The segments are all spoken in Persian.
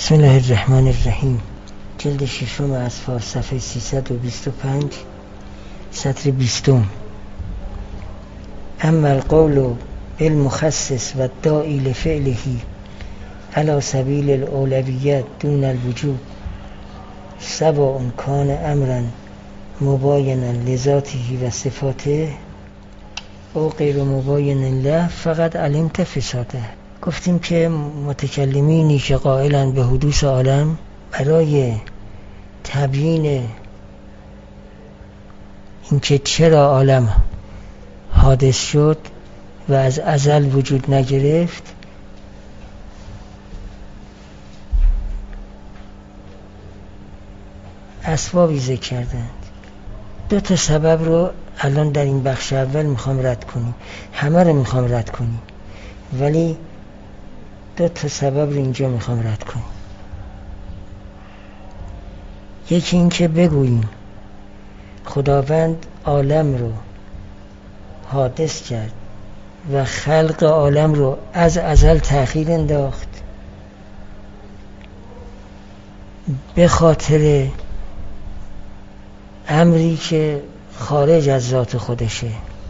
بسم الله الرحمن الرحیم. جلد ششم اصفار، صفحه 325، سطر 20. اما القول بالمخصص و الداعی لفعله على سبیل الاولویت دون الوجوب سواء کان امرا مباینا لذاته و صفاته او غیر مباین له فقط علمت فساده. گفتیم که متکلمینی که قائلند به حدوث عالم برای تبیین اینکه چرا عالم حادث شد و از ازل وجود نگرفت اسبابی ذکر کردند. 2 سبب رو الان در این بخش اول میخوام رد کنیم، همه رو میخوام رد کنیم ولی 2 سبب رو اینجا میخوام رد کنیم. یکی این که بگوییم خداوند عالم رو حادث کرد و خلق عالم رو از ازل تأخیر انداخت به خاطر امری که خارج از ذات خودشه،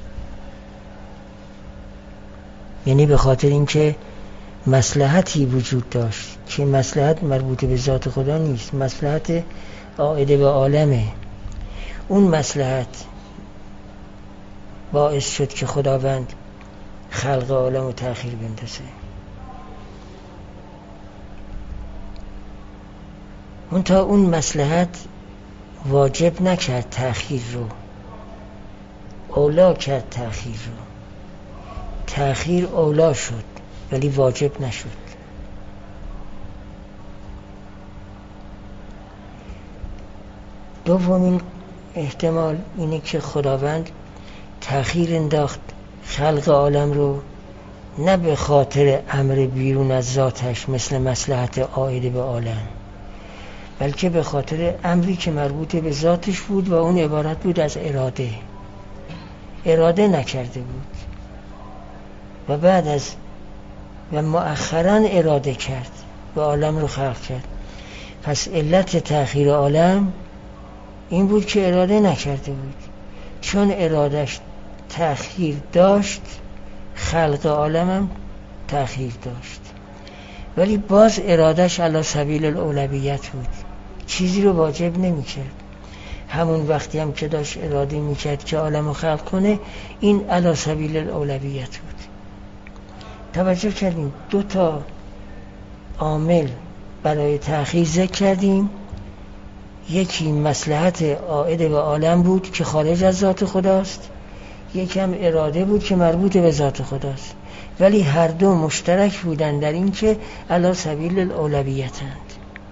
یعنی به خاطر اینکه مصلحتی وجود داشت که مصلحت مربوط به ذات خدا نیست، مصلحت عائد به عالمه. اون مصلحت باعث شد که خداوند خلق عالم رو تأخیر بندازه. منتها اون مصلحت واجب نکرد تأخیر رو، اولا کرد تأخیر رو. تأخیر اولا شد ولی واجب نشد. دومین احتمال اینه که خداوند تأخیر انداخت خلق عالم رو نه به خاطر امر بیرون از ذاتش مثل مصلحت عائد به عالم، بلکه به خاطر امری که مربوط به ذاتش بود و اون عبارت بود از اراده نکرده بود و بعد از و مؤخراً اراده کرد و عالم رو خلق کرد. پس علت تأخیر عالم این بود که اراده نکرده بود. چون ارادش تأخیر داشت خلق عالم هم تأخیر داشت، ولی باز ارادش علی سبیل الاولویت بود، چیزی رو واجب نمی کرد. همون وقتی هم که داشت اراده می کرد که عالم رو خلق کنه، این علی سبیل الاولویت بود. توجه کردیم 2 عامل برای تأخیر ذکر کردیم. یکی مصلحت عائد به عالم بود که خارج از ذات خداست، یکی هم اراده بود که مربوط به ذات خداست، ولی هر دو مشترک بودن در این که علی سبیل الاولویتند.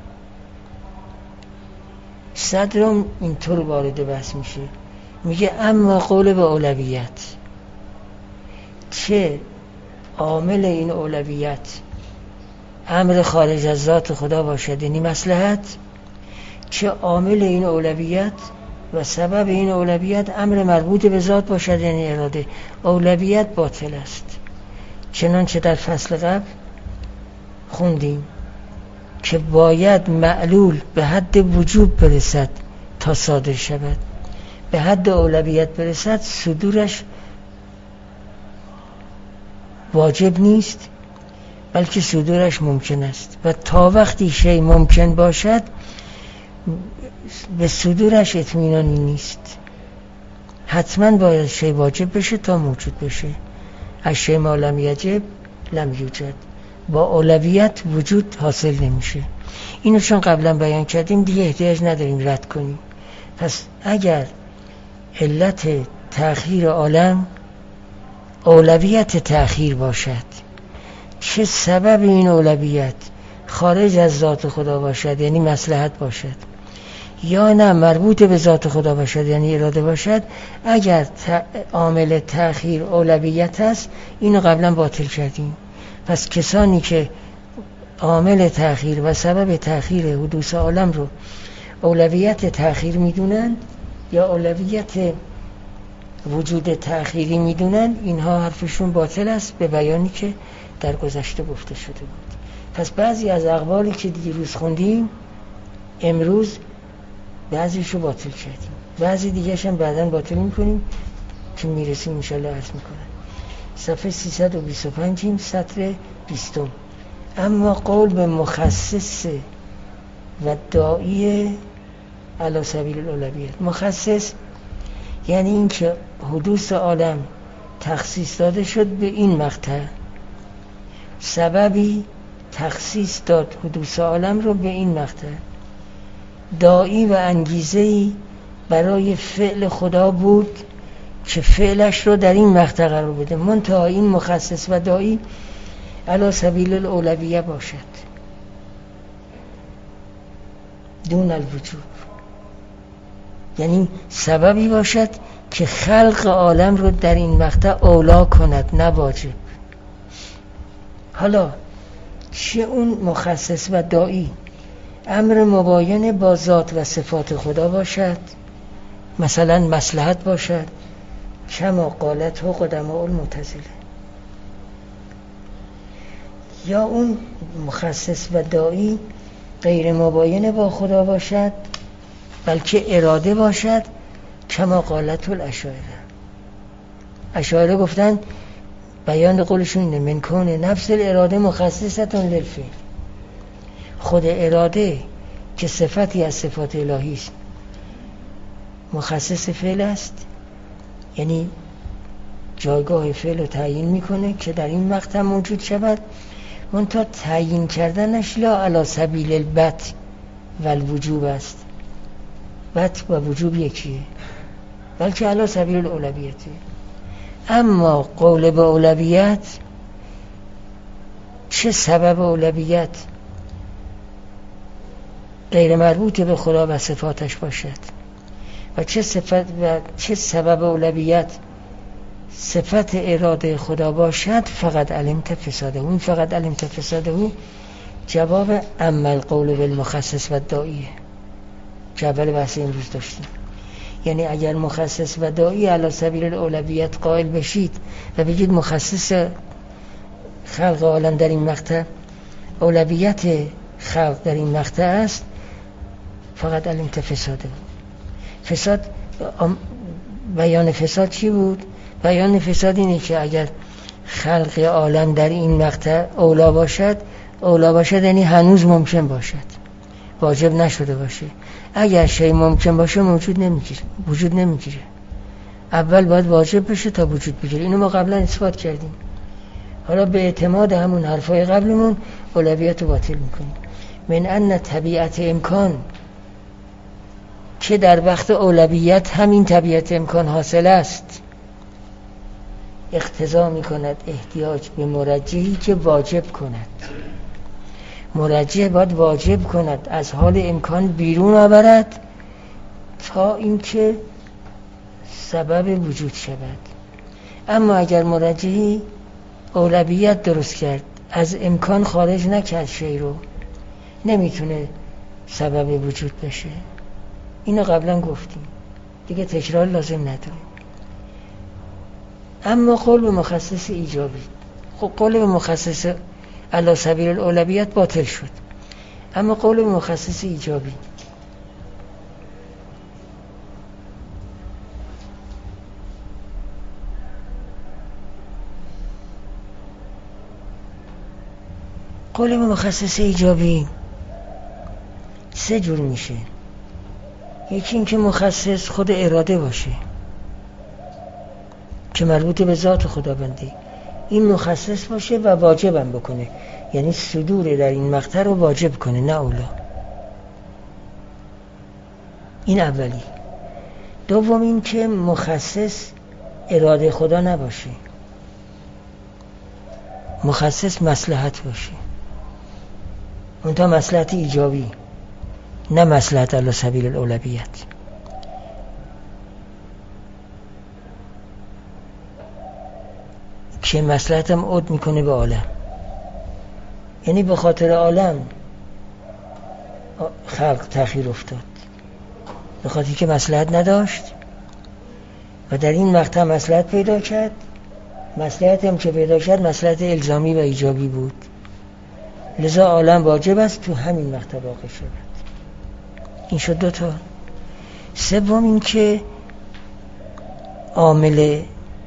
صدرم اینطور وارد بحث میشه، میگه اما قول به اولویت، چه عامل این اولویت امر خارج از ذات خدا باشد یعنی مصلحت، چه عامل این اولویت و سبب این اولویت امر مربوط به ذات باشد یعنی اراده، اولویت باطل است. چنانچه در فصل قبل خوندیم که باید معلول به حد وجوب برسد تا صادر شود، به حد اولویت برسد صدورش واجب نیست بلکه صدورش ممکن است و تا وقتی شی ممکن باشد به صدورش اطمینانی نیست. حتما باید شی واجب بشه تا موجود بشه. از شی ما لم یجب لم یوجد. با اولویت وجود حاصل نمیشه. اینو چون قبلا بیان کردیم دیگه احتیاج نداریم رد کنیم. پس اگر علت تأخیر عالم اولویت تأخیر باشد، چه سبب این اولویت خارج از ذات خدا باشد یعنی مصلحت باشد، یا نه مربوط به ذات خدا باشد یعنی اراده باشد، اگر عامل تأخیر اولویت است اینو قبلا باطل کردیم. پس کسانی که عامل تأخیر و سبب تأخیر حدوث عالم رو اولویت تأخیر میدونن یا اولویت وجود تأخیری میدونن، اینها حرفشون باطل است به بیانی که در گذشته گفته شده بود. پس بعضی از اقوالی که دیروز خوندیم امروز بعضیش رو باطل کردیم، بعضی دیگرش هم بعداً باطل میکنیم که میرسیم انشالله عرض میکنم. صفحه 325 سطر 20. اما قول به مخصص و داعی علی سبیل الاولویت. مخصص یعنی این که حدوث عالم تخصیص داده شد به این مقطع، سببی تخصیص داد حدوث عالم رو به این مقطع، داعی و انگیزه‌ای برای فعل خدا بود که فعلش رو در این مقطع قرار بده. منتها این مخصص و داعی علی سبیل الاولویه باشد دون الوجوب، یعنی سببی باشد که خلق عالم رو در این مقطع اولا کند، نه واجب. حالا چه اون مخصص و داعی امر مباین با ذات و صفات خدا باشد، مثلا مصلحت باشد، کما قالت و قدماء المعتزله، یا اون مخصص و داعی غیر مباین با خدا باشد بلکه اراده باشد، کما قالت الاشاعره. اشاعره گفتن بیان قولشون اینه من کون نفس الاراده مخصصتون للفعل. خود اراده که صفتی از صفات الهی است مخصص فعل است، یعنی جایگاه فعل رو تعیین میکنه که در این مقطع موجود شود، منتها تعیین کردنش لا علی سبیل البت و الوجوب است. بت و وجوب یکیه، بلکه علی سبیل الاولویته. اما قول به اولویت، چه سبب اولویت غیر مربوط به خدا و صفاتش باشد و چه سبب اولویت صفت اراده خدا باشد، فقط علمت فساده. اون فقط علمت فساده جواب اما القول بالمخصص و داعیه که اول بحث امروز داشتیم. یعنی اگر مخصص و داعی علی سبیل الاولویت قائل بشید و بگید مخصص خلق عالم در این مقطع، اولویت خلق در این مقطع است، فقط علمت فساده. فساد، بیان فساد چی بود؟ بیان فساد اینه که اگر خلق عالم در این مقطع اولا باشد یعنی هنوز ممکن باشد، واجب نشده باشه. اگر شی ممکن باشه وجود نمیگیره. اول باید واجب بشه تا وجود بگیره. اینو ما قبلا اثبات کردیم. حالا به اعتماد همون حرفای قبلمون اولویت رو باطل میکنیم. من ان طبیعت امکان، که در وقت اولویت همین طبیعت امکان حاصل است، اقتضا میکند احتیاج به مرجحی که واجب کند. مرجح باید واجب کند، از حال امکان بیرون آورد تا اینکه سبب وجود شود. اما اگر مرجحی اولویت درست کرد، از امکان خارج نکرد شی رو، نمیتونه سبب وجود بشه. اینو قبلا گفتیم دیگه، تکرار لازم نداریم. اما قول به مخصص ایجابی، خب قول به مخصص علی سبیل الاولویت باطل شد. اما قول به مخصص ایجابی، قول به مخصص ایجابی سه جور میشه. یکی این که مخصص خود اراده باشه که مربوط به ذات خداوندی، این مخصص باشه و واجبم بکنه، یعنی صدور در این مقطع رو واجب کنه، نه اولا. این اولی. دوم این که مخصص اراده خدا نباشه، مخصص مصلحت باشه، اونتا مصلحت ایجابی، نه مصلحت علی سبیل الاولویت. که مصلحتم عود میکنه به عالم، یعنی به خاطر عالم خلق تأخیر افتاد، به خاطری که مصلحت نداشت و در این مقطع مصلحت پیدا کرد. مصلحت هم که پیدا کرد مصلحت الزامی و ایجابی بود. لذا عالم واجب است تو همین وقت واقع شود. این شد دو تا. سوم این که عامل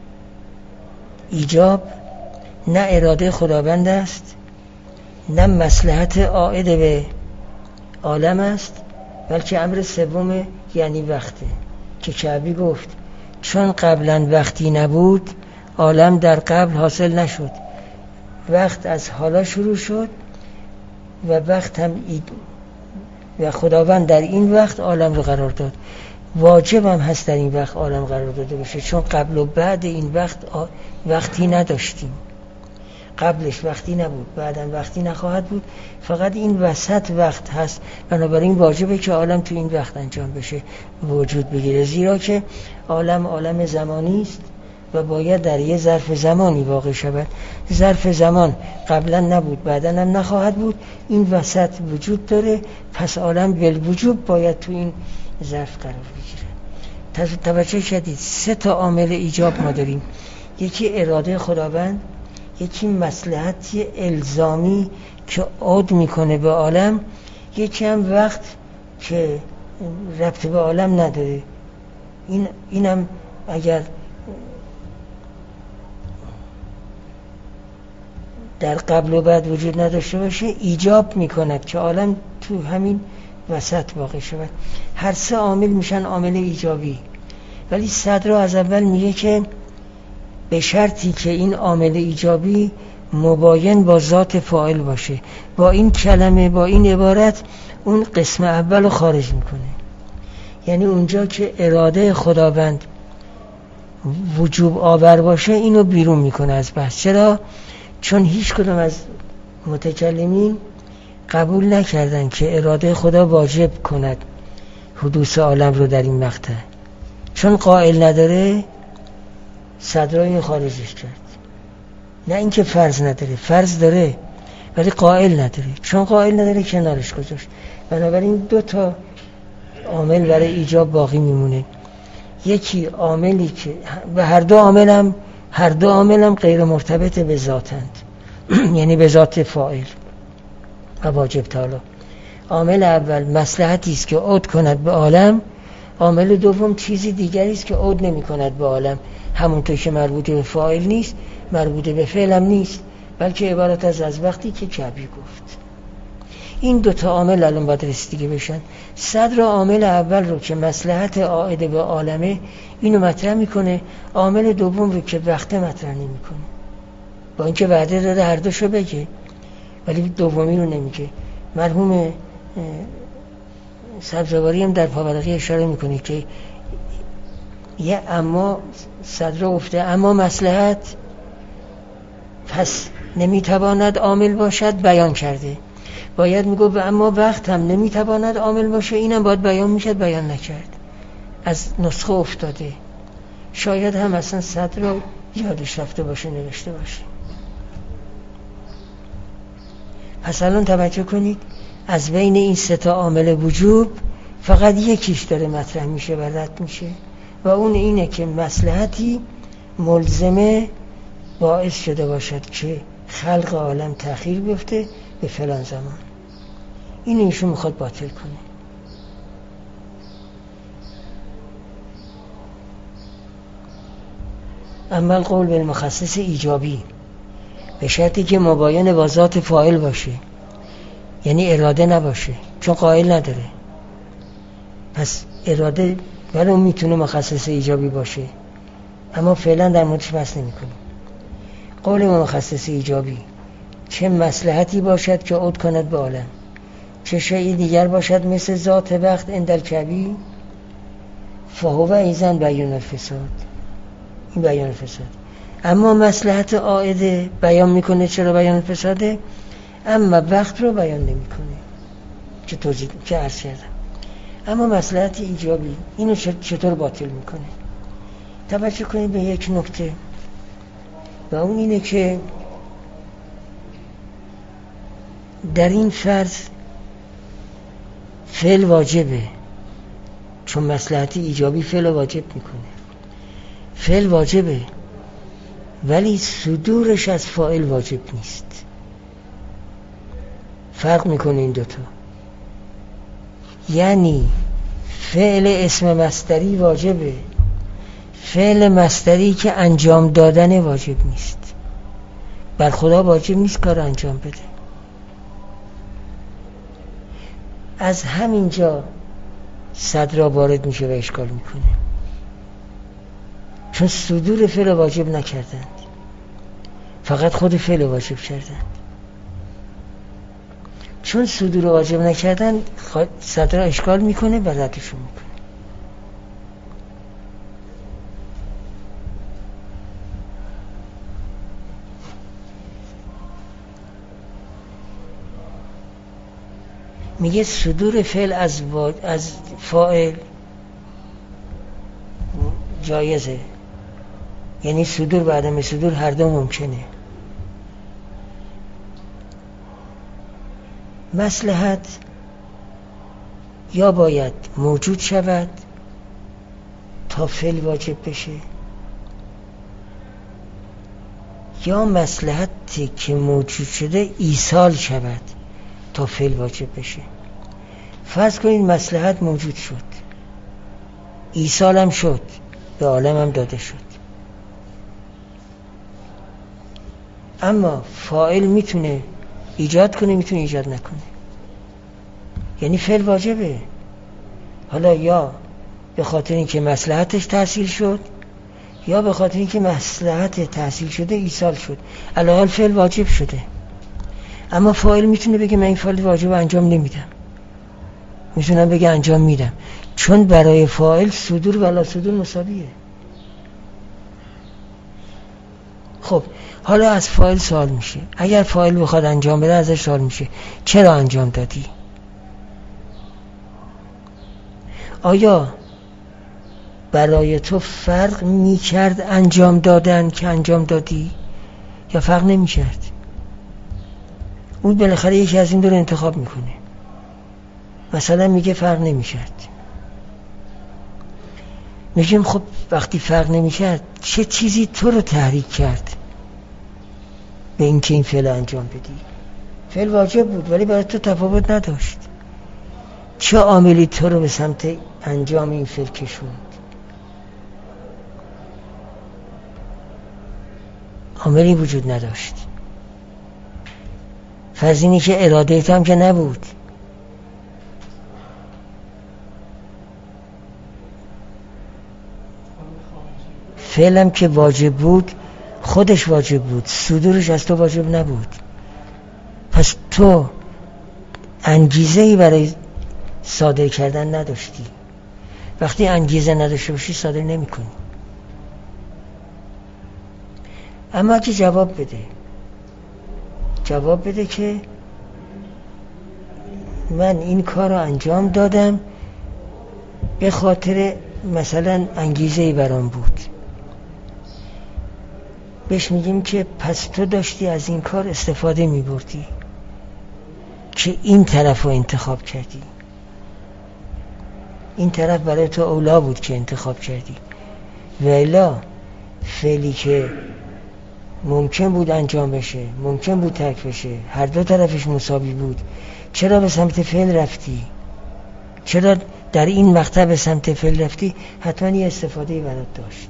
ایجاب نه اراده خداوند است، نه مصلحت عائد به عالم است، بلکه امر سوم یعنی وقته که کعبی گفت چون قبلا وقتی نبود عالم در قبل حاصل نشد، وقت از حالا شروع شد و وقت هم و خداوند در این وقت عالم رو قرار داد. واجب هم هست در این وقت عالم قرار داده بشه، چون قبل و بعد این وقت وقتی نداشتیم. قبلش وقتی نبود، بعدم وقتی نخواهد بود، فقط این وسط وقت هست. بنابراین واجبه که عالم تو این وقت انجام بشه، وجود بگیره، زیرا که عالم زمانی است و باید در یه ظرف زمانی واقع شود. ظرف زمان قبلا نبود، بعدا هم نخواهد بود، این وسط وجود داره، پس عالم بالوجوب باید تو این ظرف قرار بگیره. توجه کردید 3 تا عامل ایجاب ما داریم، یکی اراده خداوند، یکی مصلحتی الزامی که عود میکنه به عالم، یکی هم وقت که ربط به عالم نداره. اینم اگر در قبل و بعد وجود نداشته باشه ایجاب میکند که عالم تو همین وسط واقع شود. هر 3 عامل میشن عامل ایجابی، ولی صدر از اول میگه که به شرطی که این عامل ایجابی مباین با ذات فاعل باشه. با این کلمه، با این عبارت اون قسم اول رو خارج میکنه. یعنی اونجا که اراده خداوند وجوب آور باشه اینو بیرون میکنه از بحث. چرا؟ چون هیچ کدوم از متکلمین قبول نکردن که اراده خدا واجب کند حدوث عالم رو در این مقطع. چون قائل نداره صدرای خارجش کرد. نه اینکه فرض نداره، فرض داره ولی قائل نداره. چون قائل نداره کنارش گذاشت. بنابراین 2 تا عامل برای ایجاب باقی میمونه. یکی عاملی که و هر دو عامل هم غیر مرتبط به ذاتند یعنی به ذات فاعل و واجب تعالی. عامل اول مصلحتی است که عود کند به عالم، عامل دوم چیزی دیگری است که عود نمی کند به عالم، همونطور که مربوط به فاعل نیست، مربوط به فعل هم نیست، بلکه عبارت از وقتی که کعبی گفت. این 2 تا عامل الان باید رسیدگی بشن. صدر عامل اول رو که مصلحت عائد به عالمه اینو مطرح میکنه، عامل دوم رو که وقت مطرح نمیکنه، با اینکه وعده داده هر دوشو بگه ولی دومی رو نمیگه. مرحوم سبزواری هم در پاورقی اشاره میکنه که یه اما صدر گفته اما مصلحت پس نمیتواند عامل باشد، بیان کرده. باید میگو و اما وقت هم نمیتواند عامل باشه، اینم باید بیان میشد، بیان نکرد، از نسخه افتاده. شاید هم اصلا صدر رو یادش رفته باشه نوشته باشه. پس الان توجه کنید، از بین این 3 تا عامل وجوب فقط یکیش داره مطرح میشه و رد میشه و اون اینه که مصلحتی ملزمه باعث شده باشد که خلق عالم تأخیر بیفته به فلان زمان. این ایشون میخواد باطل کنه. اما القول بالمخصص ایجابی، به شرطی که مباین با ذات فاعل باشه، یعنی اراده نباشه، چون قائل نداره. پس اراده ولی اون میتونه مخصص ایجابی باشه اما فعلا در موردش بحث نمی‌کنیم. قول مخصص ایجابی چه مصلحتی باشد که عود کند به عالم، چه شیئی دیگر باشد مثل ذات وقت اندل کبی، فهو ایزن بیان الفساد. این بیان الفساد. اما مصلحت عائده بیان میکنه. چرا بیان الفساده؟ اما وقت رو بیان نمیکنه که عرض کردم. اما مصلحت ایجابی اینو چطور باطل میکنه؟ توجه کنید به یک نکته و اون اینه که در این فرض فعل واجبه، چون مصلحت ایجابی فعل واجب میکنه. فعل واجبه ولی صدورش از فاعل واجب نیست. فرق میکنه این دوتا. یعنی فعل اسم مصدری واجبه، فعل مصدری که انجام دادن واجب نیست. بر خدا واجب نیست کار انجام بده. از همینجا صدرا وارد میشه و اشکال میکنه، چون صدور فعل واجب نکردند، فقط خود فعل واجب کردند. چون صدور واجب نکردن صدرا اشکال میکنه و ردشون میکنه. میگه صدور فعل از فاعل جایزه، یعنی صدور و عدم صدور هر دو ممکنه. مصلحت یا باید موجود شود تا فعل واجب بشه، یا مصلحتی که موجود شده ایصال شود تا فعل واجب بشه. فرض کنید مصلحت موجود شد، ایصال هم شد، به عالم هم داده شد، اما فاعل میتونه ایجاد کنه، میتونه ایجاد نکنه. یعنی فعل واجبه، حالا یا به خاطر اینکه مصلحتش تحصیل شد، یا به خاطر اینکه مصلحت تحصیل شده ایصال شد، علاوه فعل واجب شده. اما فاعل میتونه بگه من این فعل واجب انجام نمیدم، میتونم بگه انجام میدم، چون برای فاعل صدور و لا صدور مساویه. خب حالا از فاعل سوال میشه، اگر فاعل بخواد انجام بده ازش سوال میشه چرا انجام دادی؟ آیا برای تو فرق میکرد انجام دادن که انجام دادی یا فرق نمیکرد؟ اون بالاخره یکی از این دو رو انتخاب میکنه. مثلا میگه فرق نمیکرد، میگیم خب وقتی فرق نمیکرد چه چیزی تو رو تحریک کرد به اینکه این فعل انجام بدی؟ فعل واجب بود ولی برای تو تفاوت نداشت. چه عاملی تو رو به سمت انجام این فعل کشوند؟ عاملی وجود نداشت. فرض اینی که اراده تو هم که نبود. فعلم که واجب بود خودش واجب بود، صدورش از تو واجب نبود. پس تو انگیزه‌ای برای صادر کردن نداشتی. وقتی انگیزه نداشته باشی صادر نمی کنی. اما که جواب بده که من این کار رو انجام دادم به خاطر مثلا انگیزه‌ای برام بود، بهش میگیم که پس تو داشتی از این کار استفاده میبردی که این طرف رو انتخاب کردی، این طرف برای تو اولا بود که انتخاب کردی. ولی فعلی که ممکن بود انجام بشه، ممکن بود ترک بشه، هر دو طرفش مساوی بود، چرا به سمت فعل رفتی؟ چرا در این مقطع به سمت فعل رفتی؟ حتما یه استفاده‌ای برات داشت.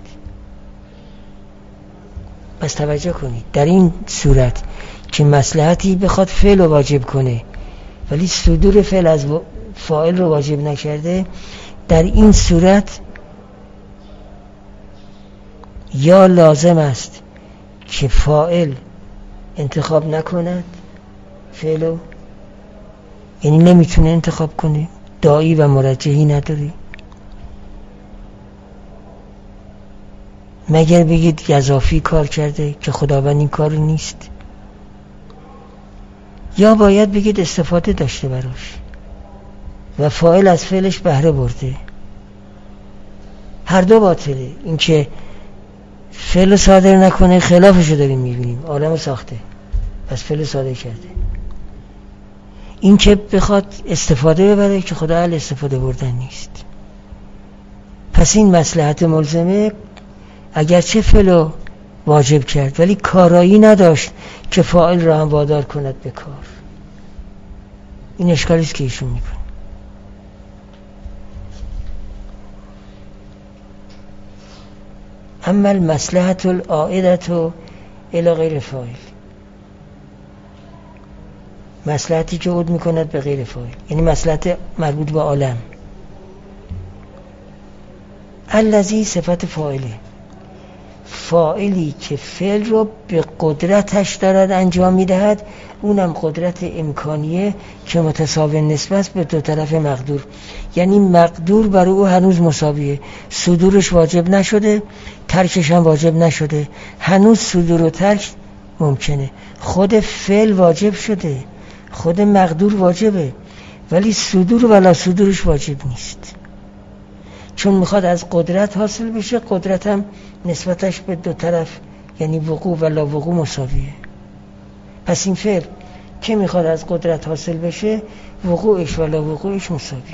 پس توجه کنید، در این صورت که مصلحتی بخواد فعل رو واجب کنه ولی صدور فعل از فاعل رو واجب نکرده، در این صورت یا لازم است که فاعل انتخاب نکند فعلو، یعنی نمیتونه انتخاب کنه، داعی و مرجحی نداری، مگر بگید گزافی کار کرده که خداوند این کار نیست، یا باید بگید استفاده داشته براش و فاعل از فعلش بهره برده. هر دو باطله. این که فعل صادر نکنه خلافشو داریم میبینیم، عالم ساخته پس فعل صادر کرده. این که بخواد استفاده ببره که خدا اهل استفاده بردن نیست. پس این مصلحت ملزمه اگرچه فعل واجب کرد ولی کارایی نداشت که فاعل را هم وادار کند به کار. این اشکالیست که ایشون میکنه. اما المصلحة العائدة الی غیر فاعل، مصلحتی که عود میکند به غیر فاعل، یعنی مصلحت مربوط به عالم. الذی صفت فاعله، فاعلی که فعل رو به قدرتش دارد انجام میدهد، اونم قدرت امکانیه که متساوی نسبت به دو طرف مقدور، یعنی مقدور برای او هنوز مساویه، صدورش واجب نشده، ترکش هم واجب نشده، هنوز صدور و ترک ممکنه. خود فعل واجب شده، خود مقدور واجبه، ولی صدور ولا صدورش واجب نیست، چون میخواد از قدرت حاصل بشه. قدرت هم نسبتش به دو طرف یعنی وقوع ولا وقوع مساویه. پس این فعل که میخواد از قدرت حاصل بشه، وقوعش ولا وقوعش مساویه.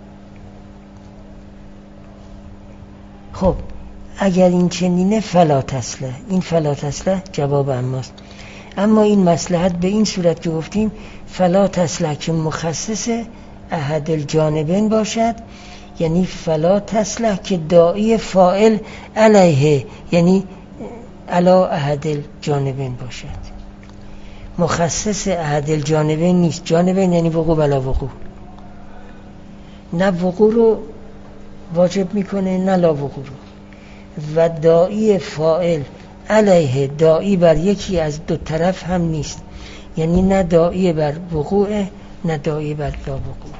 خب اگر این چنینه فلا تسله، این فلا تسله جواب اماست. اما این مصلحت به این صورت که گفتیم فلا تسله که مخصص احد الجانبین باشد، یعنی فلا تسله که داعی فاعل علیه یعنی علا احد الجانبین باشد. مخصص احد الجانبین نیست، جانبین یعنی وقوع بلا وقوع، نه وقوع رو واجب میکنه نه لا وقوع رو. و داعی فاعل علیه، داعی بر یکی از دو طرف هم نیست، یعنی نه داعی بر وقوع نه داعی بر لا وقوع.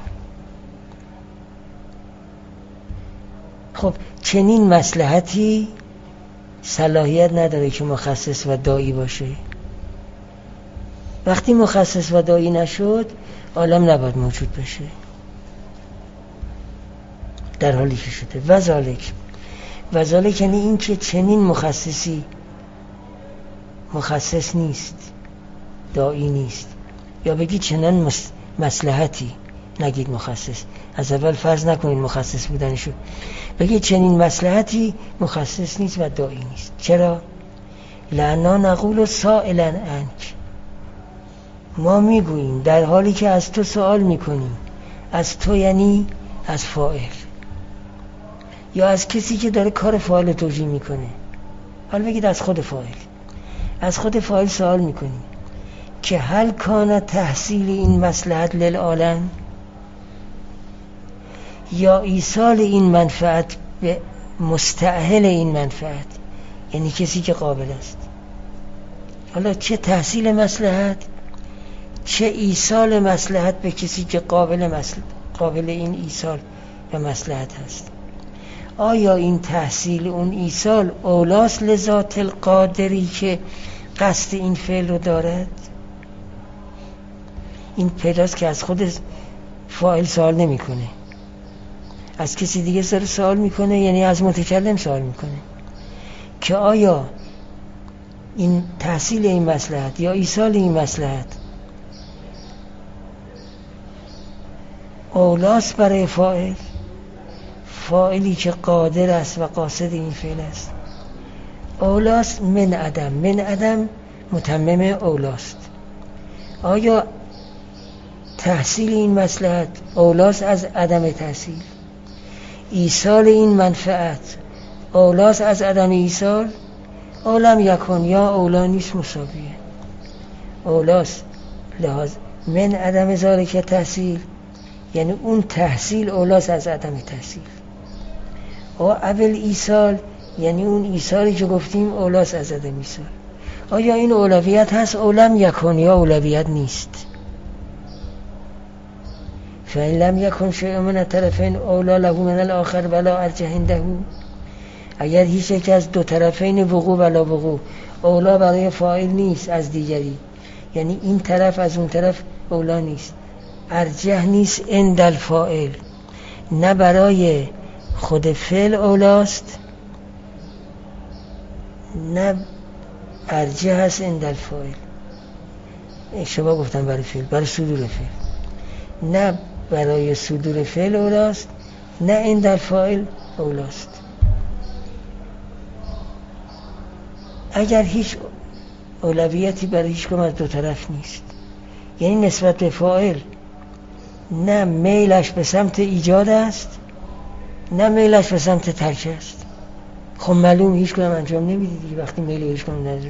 خب چنین مصلحتی صلاحیت نداره که مخصص و داعی باشه. وقتی مخصص و داعی نشد، عالم نباید موجود بشه در حالی که شده. وذالک یعنی این که چنین مخصصی مخصص نیست، داعی نیست، یا بگی چنان مصلحتی، نگید مخصص، از اول فرض نکنید مخصص بودنشو، بگید چنین مصلحتی مخصص نیست و داعی نیست. چرا؟ لعنا نقول سائلا عنک، ما میگوییم در حالی که از تو سوال میکنیم. از تو یعنی از فاعل یا از کسی که داره کار فاعل توجیه میکنه. حالا بگید از خود فاعل، از خود فاعل سوال میکنیم که هل کان تحصیل این مصلحت للعالم، یا ایصال این منفعت به مستأهل این منفعت، یعنی کسی که قابل است. حالا چه تحصیل مصلحت چه ایصال مصلحت به کسی که قابل این ایصال و مصلحت هست. آیا این تحصیل اون ایصال اولاس لذات القادری که قصد این فعل رو دارد؟ این پیداست که از خود فاعل سوال نمی کنه، از کسی دیگه سوال میکنه، یعنی از متکلم سوال میکنه که آیا این تحصیل این مصلحت یا ایصال این مصلحت اولاس برای فاعلی که قادر است و قاصد این فعل است. اولاس من عدم متمم اولاست. آیا تحصیل این مصلحت اولاس از عدم تحصیل، ایصال این منفعت اولاس از عدم ایصال؟ اولم یکن یا اولا نیست مساویه. اولاس لحاظ من عدم ذالک تحصیل، یعنی اون تحصیل اولاس از عدم تحصیل. و اول ایصال یعنی اون ایصالی که گفتیم اولاس از عدم ایصال. آیا این اولویت هست؟ اولم یکن یا اولویت نیست. فإن لم يكن شيء من الطرفين أولى له من الآخر ولا أرجح عنده، اگر هیچ یک از دو طرفین وقوع ولا وقوع اولا برای فاعل نیست از دیگری، یعنی این طرف از اون طرف اولا نیست، ارجح نیست عند الفاعل، نه برای خود فعل اولاست نه ارجح است عند الفاعل. اشتباه گفتم برای فعل، برای صدور فعل، نه برای صدور فعل اولاست نه عند الفاعل اولاست. اگر هیچ اولویتی برای هیچ کدوم از دو طرف نیست، یعنی نسبت به فاعل نه میلش به سمت ایجاد است نه میلش به سمت ترک است. خب معلوم هیچ کنم انجام نمیدی دیگه وقتی میل هیچ کنم نداری.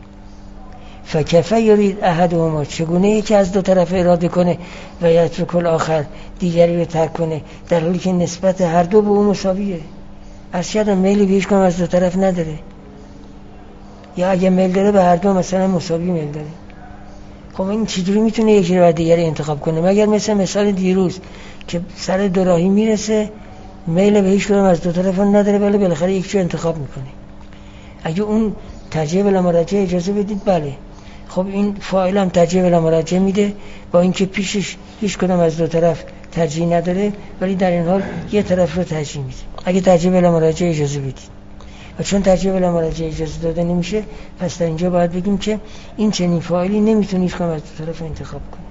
فکفه یرید احدهما، چگونه یکی از دو طرف اراده کنه و یترک الاخر، دیگری رو ترک کنه، در حالی که نسبت هر دو به اون مساویه. از شاید میلی به هیچ کنم از دو طرف نداره، یا اگه میل داره به هر دو مثلا مساوی میل داره. خب این چجوری میتونه یکی رو از دیگری انتخاب کنه؟ مگر مثال دیروز که سر دوراهی میرسه میل به هیچ کنم از دو طرف نداره، ولی بالاخره یکی رو انتخاب میکنه. اگه اون ترجیح بلا مراجعه اجازه بدید بله. خب این فاعل هم ترجیح بلا مراجعه میده، با اینکه پیشش هیچ کدام از دو طرف ترجیح نداره، ولی در این حال یه طرف رو ترجیح میده اگه ترجیح بلا مراجعه اجازه بدید. و چون ترجیح بلا مراجعه اجازه داده نمیشه، پس در اینجا باید بگیم که این چنین فاعلی نمیتونه هیچ کدام از دو طرف انتخاب کنه.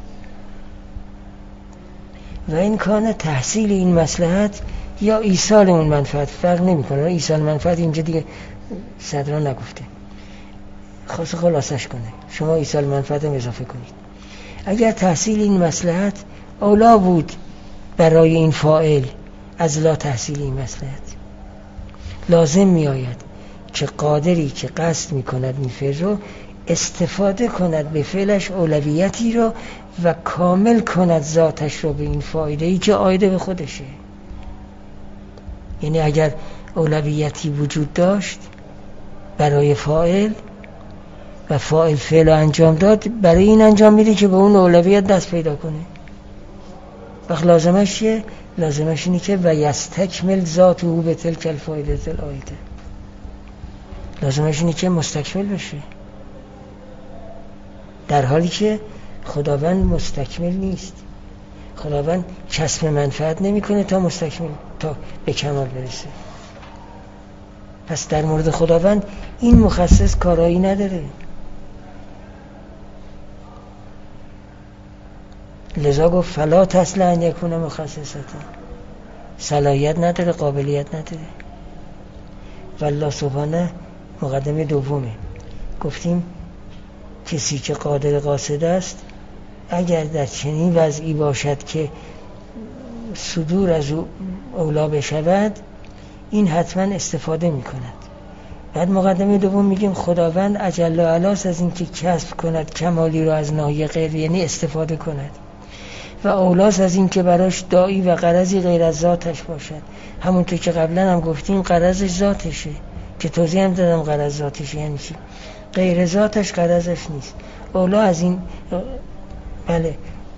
و این کانه تحصیل این مصلحت یا ایصال اون منفعت، فرق نمیکنه. ایصال منفعت اینجا دیگه صدران نگفته، خاص خلاصش کنه، شما ایصال منفعت هم اضافه کنید. اگر تحصیل این مصلحت اولا بود برای این فاعل از لا تحصیل این مصلحت، لازم می آید که قادری که قصد می کند این فعل رو استفاده کند به فعلش اولویتی رو و کامل کند ذاتش رو به این فایده‌ای که عایده به خودشه. یعنی اگر اولویتی وجود داشت برای فاعل و فاعل فعل رو انجام داد، برای این انجام میده که به اون اولویت دست پیدا کنه. وقت لازمش چیه؟ لازمش اینه که و یستکمل ذاته به تلک الفایده العایده، لازمش اینه که مستکمل بشه، در حالی که خداوند مستکمل نیست. خداوند کسب منفعت نمی کنه تا مستکمل، تا به کمال برسه. پس در مورد خداوند این مخصص کارایی نداره. لذا گفت فلا تصل ان یکون مخصصتا، صلاحیت نداره، قابلیت نداره. والله سبحانه مقدمه دومه. گفتیم کسی که قادر قاصد است اگر در چنین وضعی باشد که صدور از او اولا بشود، این حتما استفاده می کند. بعد مقدمه دوم میگیم خداوند اجل و علاس از این که کسب کند کمالی رو از ناحیه غیر، یعنی استفاده کند، و اولاس از این که براش داعی و غرضی غیر از ذاتش باشد. همونطور که قبلا هم گفتیم غرضش ذاتشه، که توضیح هم دادم غرض ذاتشه یعنی چی. غیر ذاتش غرضش نیست. اولا از این، بله،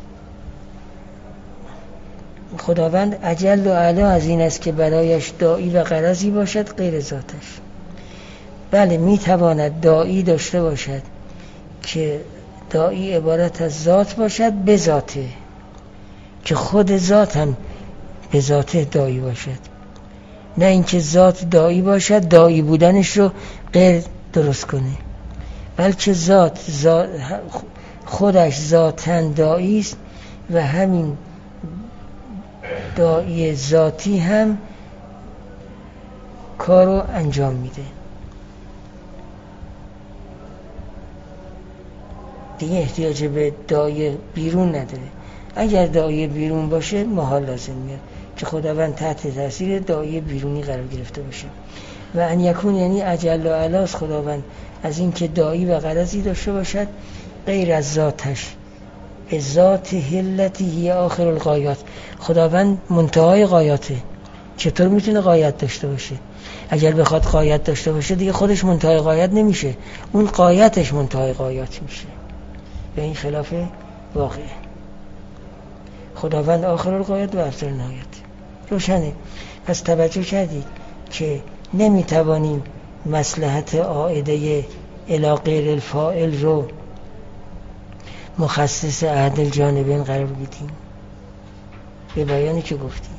خداوند اجل و اعلا از این است که برایش داعی و غرضی باشد غیر ذاتش. بله میتواند داعی داشته باشد که داعی عبارت از ذات باشد به ذاته، که خود ذات هم به ذاته داعی باشد، نه اینکه ذات داعی باشد داعی بودنش رو غیر درست کنه، بلکه ذات خودش ذاتاً داعی است و همین داعی ذاتی هم کارو انجام میده. دیگه احتیاج به داعی بیرون نداره. اگر داعی بیرون باشه محال لازم میاد که خداوند تحت تاثیر داعی بیرونی قرار گرفته باشه. و ان یکون یعنی اجل و علاس خداوند از این که داعی و غرضی داشته باشد غیر از ذاتش، به ذات هلتی هی آخر الغایات. خداوند منتهای غایاته. چطور میتونه غایت داشته باشه؟ اگر بخواد غایت داشته باشه دیگه خودش منتهای غایت نمیشه، اون غایتش منتهای غایات میشه. به این خلاف واقعه. خداوند آخر الغایات و افضل النهایت. روشنه. پس توجه کردید که نمیتوانیم مصلحت عائده الی غیر الفاعل رو مخصص احد الجانبین قرار بدیم. به بیانی که گفتیم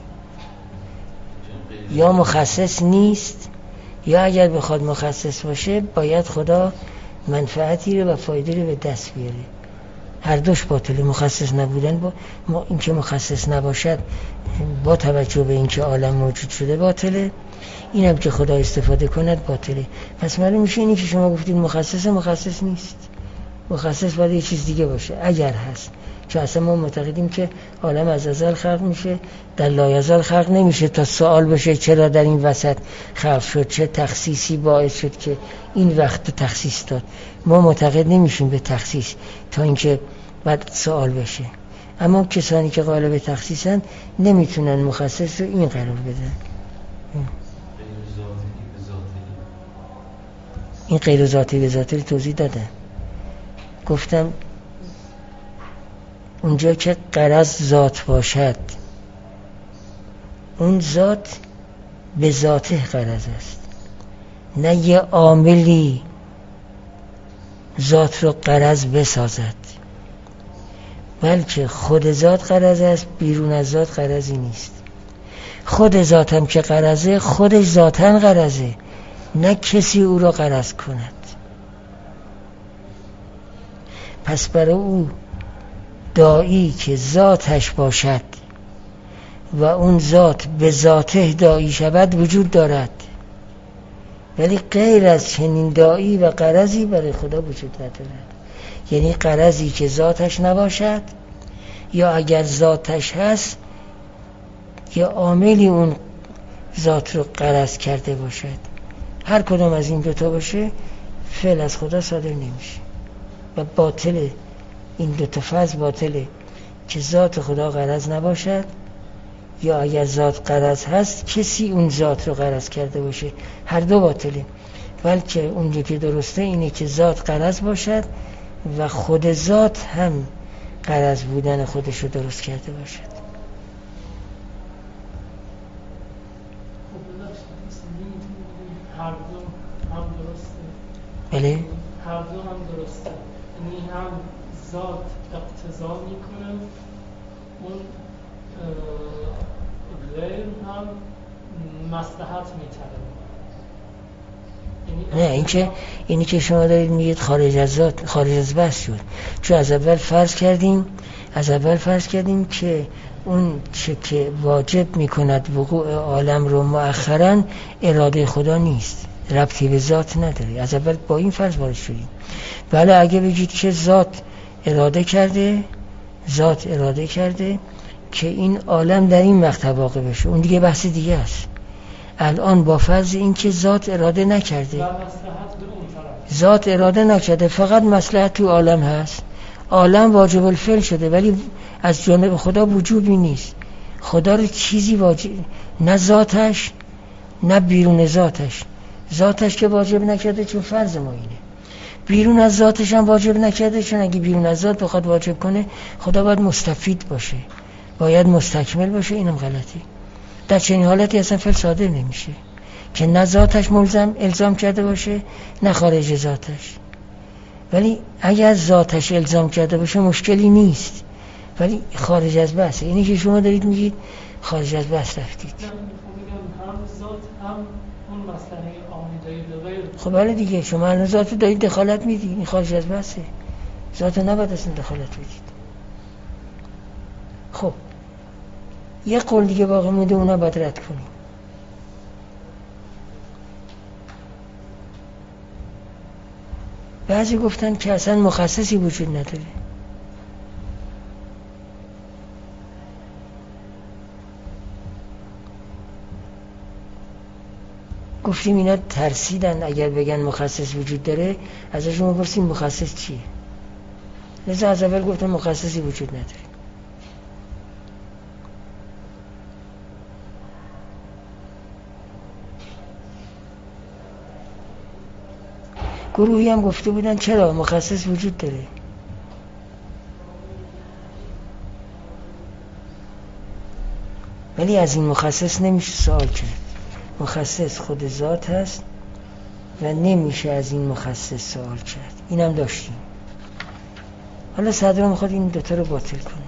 یا مخصص نیست، یا اگر بخواد مخصص باشه باید خدا منفعتی رو و فایده رو به دست بیاره. هر دوش باطله. مخصص نبودن با اینکه مخصص نباشد با توجه به اینکه عالم موجود شده باطله، اینم که خدا استفاده کند باطله. پس معلوم میشه اینی که شما گفتید مخصص نیست. مخصص باید یه چیز دیگه باشه. اگر هست چون اصلا ما معتقدیم که عالم از ازل خلق میشه، در لایزال خلق نمیشه تا سوال بشه چرا در این وسط خلق شد، چه تخصیصی باعث شد که این وقت تخصیص داد. ما معتقد نمیشیم به تخصیص تا اینکه بعد سوال بشه. اما کسانی که قائل به تخصیصن نمیتونن مخصص رو این قرار بدن. این غیر ذاتی به ذاتی توضیح دادم. گفتم اونجا که غرض ذات باشد، اون ذات به ذاته غرض است، نه یه عاملی ذات رو غرض بسازد، بلکه خود ذات غرض است، بیرون از ذات غرضی نیست. خود ذات هم که غرضه، خودش ذاتاً غرضه، نه کسی او را غرض کند. پس برای او داعی که ذاتش باشد و اون ذات به ذاته داعی شود وجود دارد، ولی غیر از چنین داعی و غرضی برای خدا وجود ندارد. یعنی غرضی که ذاتش نباشد، یا اگر ذاتش هست یا عاملی اون ذات رو غرض کرده باشد. هر کدام از این دوتا باشه فعل از خدا صادر نمیشه و باطله. این دوتا فاز باطله که ذات خدا غرض نباشد، یا اگر ذات غرض هست کسی اون ذات رو غرض کرده باشه. هر دو باطله. بلکه اون که درسته اینه که ذات غرض باشد و خود ذات هم غرض بودن خودش رو درست کرده باشد. هر دو هم درسته. بله؟ هر دو هم درسته. یعنی هم ذات اقتضا میکنه، اون غیر هم مصلحت میتره. نه اینی که شما دارید میگید خارج از ذات، خارج از بحث شد. چون از اول فرض کردیم که اون چه که واجب میکند وقوع عالم رو مؤخراً اراده خدا نیست، ربطی به ذات نداره. از اول با این فرض وارد شدیم. بله اگه بگید که ذات اراده کرده که این عالم در این مقطع واقع بشه، اون دیگه بحث دیگه است. الان با فرض این که ذات اراده نکرده، ذات اراده نکرده، فقط مصلحت تو عالم هست، عالم واجب الفعل شده، ولی از جانب خدا وجوبی نیست. خدا رو چیزی واجب، نه ذاتش نه بیرون ذاتش که واجب نکرده چون فرض ما اینه. بیرون از ذاتش هم واجب نکرده، چون اگه بیرون از ذات بخواد واجب کنه خدا باید مستفید باشه، باید مستکمل باشه. اینم غلطی. در چنین حالتی اصلا فعل صادر نمیشه که نه ذاتش الزام کرده باشه نه خارج ذاتش. ولی اگر ذاتش الزام کرده باشه مشکلی نیست، ولی خارج از بحثه. اینی که شما دارید میگید خارج از بحث رفتید. هم ذات هم اون مسئله عاملی به غیر. خب بله دیگه، شما الان ذات دارید دخالت میدید، این خارج از بحثه. ذات نباید اصلا دخالت میدید. خب یه قول دیگه باقی مونده، اونا باید رد کنیم. بعضی گفتن که اصلا مخصصی وجود نداره. گفتیم اینا ترسیدن اگر بگن مخصص وجود داره ازشون بپرسیم مخصص چیه. لذا از اول گفتم مخصصی وجود نداره. گروهی هم گفته بودن چرا مخصص وجود داره. ولی از این مخصص نمیشه سوال کرد. مخصص خود ذات هست و نمیشه از این مخصص سوال کرد. اینم داشتیم. حالا صدر میخواد این دوتا رو باطل کنه.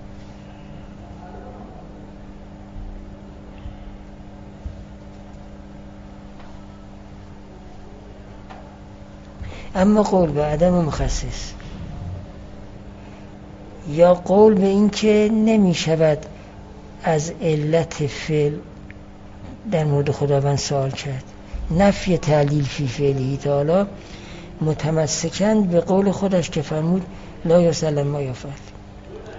اما قول به عدم مخصص یا قول به این که نمی شود از علت فعل در مورد خداوند سوال کرد، نفی تعلیل فی فعله تعالی، متمسکن به قول خودش که فرمود لا یسأل ما یفعل.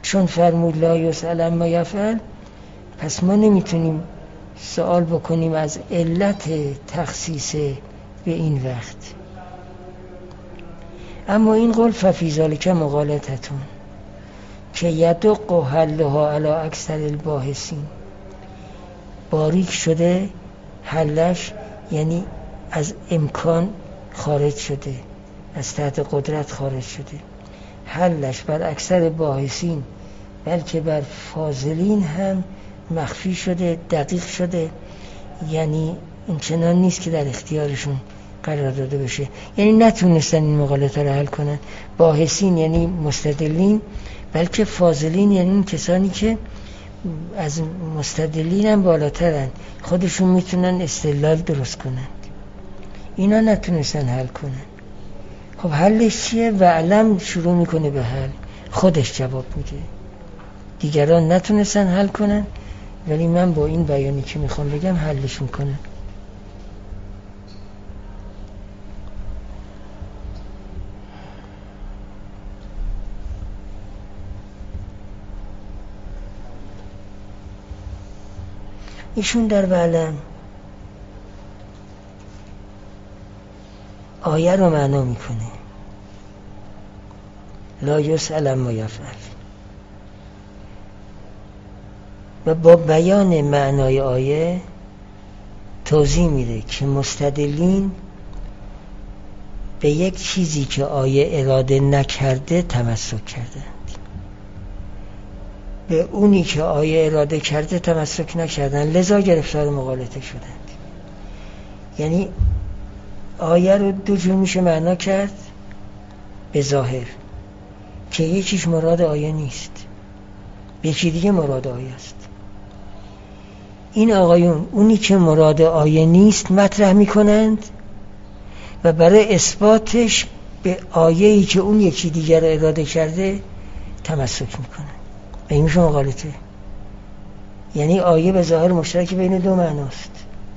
چون فرمود لا یسأل عما یفعل، پس ما نمیتونیم سوال بکنیم از علت تخصیص به این وقت. اما این قول ففی ذلک مغالطتون که یدق حلها علی اکثر الباحثین، باریک شده حلش، یعنی از امکان خارج شده، از تحت قدرت خارج شده، حلش بر اکثر باحثین بلکه بر فاضلین هم مخفی شده، دقیق شده، یعنی این چنان نیست که در اختیارشون قرار داده بشه، یعنی نتونستن این مغالطه رو حل کنن. باحثین یعنی مستدلین، بلکه فاضلین یعنی این کسانی که از مستدلین هم بالاترن، خودشون میتونن استدلال درست کنن، اینا نتونستن حل کنن. خب حلش چیه؟ و علم شروع میکنه به حل، خودش جواب میده. دیگران نتونستن حل کنن، ولی من با این بیانی که میخوام بگم حلش میکنم. ایشون در علم آیه رو معنا میکنه لا یسأل عما یفعل، و با بیان معنای آیه توضیح میده که مستدلین به یک چیزی که آیه اراده نکرده تمسک کردند، به اونی که آیه اراده کرده تمسک نکردن، لذا گرفتار مغالطه شدند. یعنی آیه رو دو جور میشه معنا کرد به ظاهر، که یکیش مراد آیه نیست، یکی دیگه مراد آیه است. این آقایون اونی که مراد آیه نیست مطرح میکنند و برای اثباتش به آیه‌ای که اون یکی دیگر رو اراده کرده تمسک میکنند. و این میشه مغالطه. یعنی آیه به ظاهر مشترک بین دو معناست،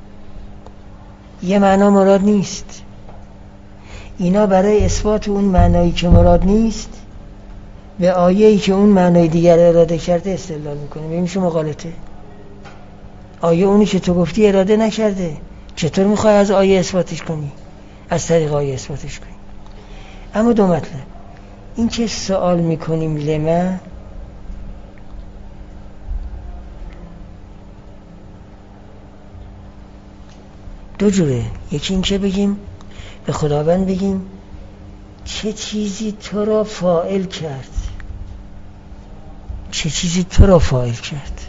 یه معنا مراد نیست، اینا برای اثبات اون معنایی که مراد نیست به آیه‌ای که اون معنای دیگر اراده کرده استدلال میکنه. این میشه مغالطه. آیه اونی که تو گفتی اراده نکرده، چطور میخوای از آیه اثباتش کنی؟ از طریق آیه اثباتش کنی. اما دو مطلب، این که سوال میکنیم لما، دو جوره. یکی این که بگیم به خداوند بگیم چه چیزی تو را فاعل کرد، چه چیزی تو را فاعل کرد،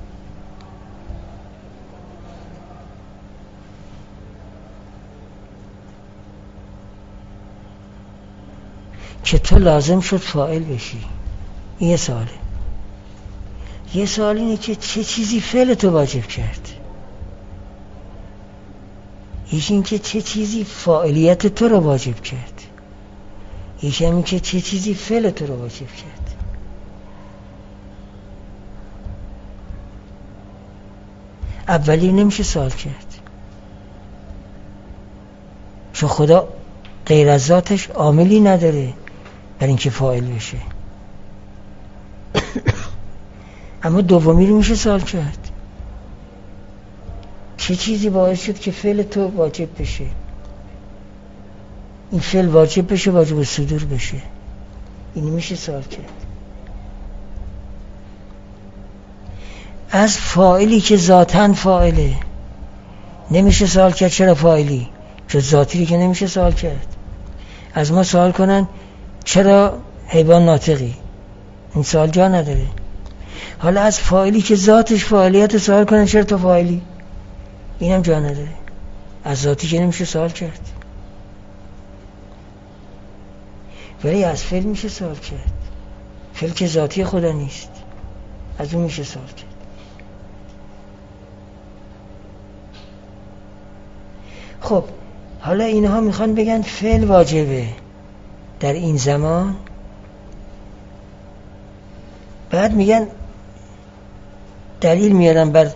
که تو لازم شد فاعل بشی. این یه سواله. یه سوال اینه که چه چیزی فعل تو واجب کرد. یکی این که چه چیزی فاعلیت تو رو واجب کرد، یکی همین که چه چیزی فعل تو رو واجب کرد. اولی نمیشه سوال کرد، چون خدا غیر از ذاتش عاملی نداره برای اینکه فاعل بشه. اما دومی رو میشه سوال کرد، چه چیزی باعث شد که فعل تو واجب بشه، این فعل واجب بشه، واجب صدور بشه. این میشه سوال کرد. از فاعلی که ذاتاً فاعله نمیشه سوال کرد چرا فاعلی، چون ذاتی که نمیشه سوال کرد. از ما سوال کنن چرا حیوان ناطقی، این سوال جا نداره. حالا از فاعلی که ذاتش فاعلیت سوال کنن چرا تو فاعلی، اینم جا نداره. از ذاتی که نمیشه سوال کرد، ولی از فعل میشه سوال کرد. فعل که ذاتی خدا نیست، از اون میشه سوال کرد. خب حالا اینها میخوان بگن فعل واجبه در این زمان، بعد میگن دلیل میارن بر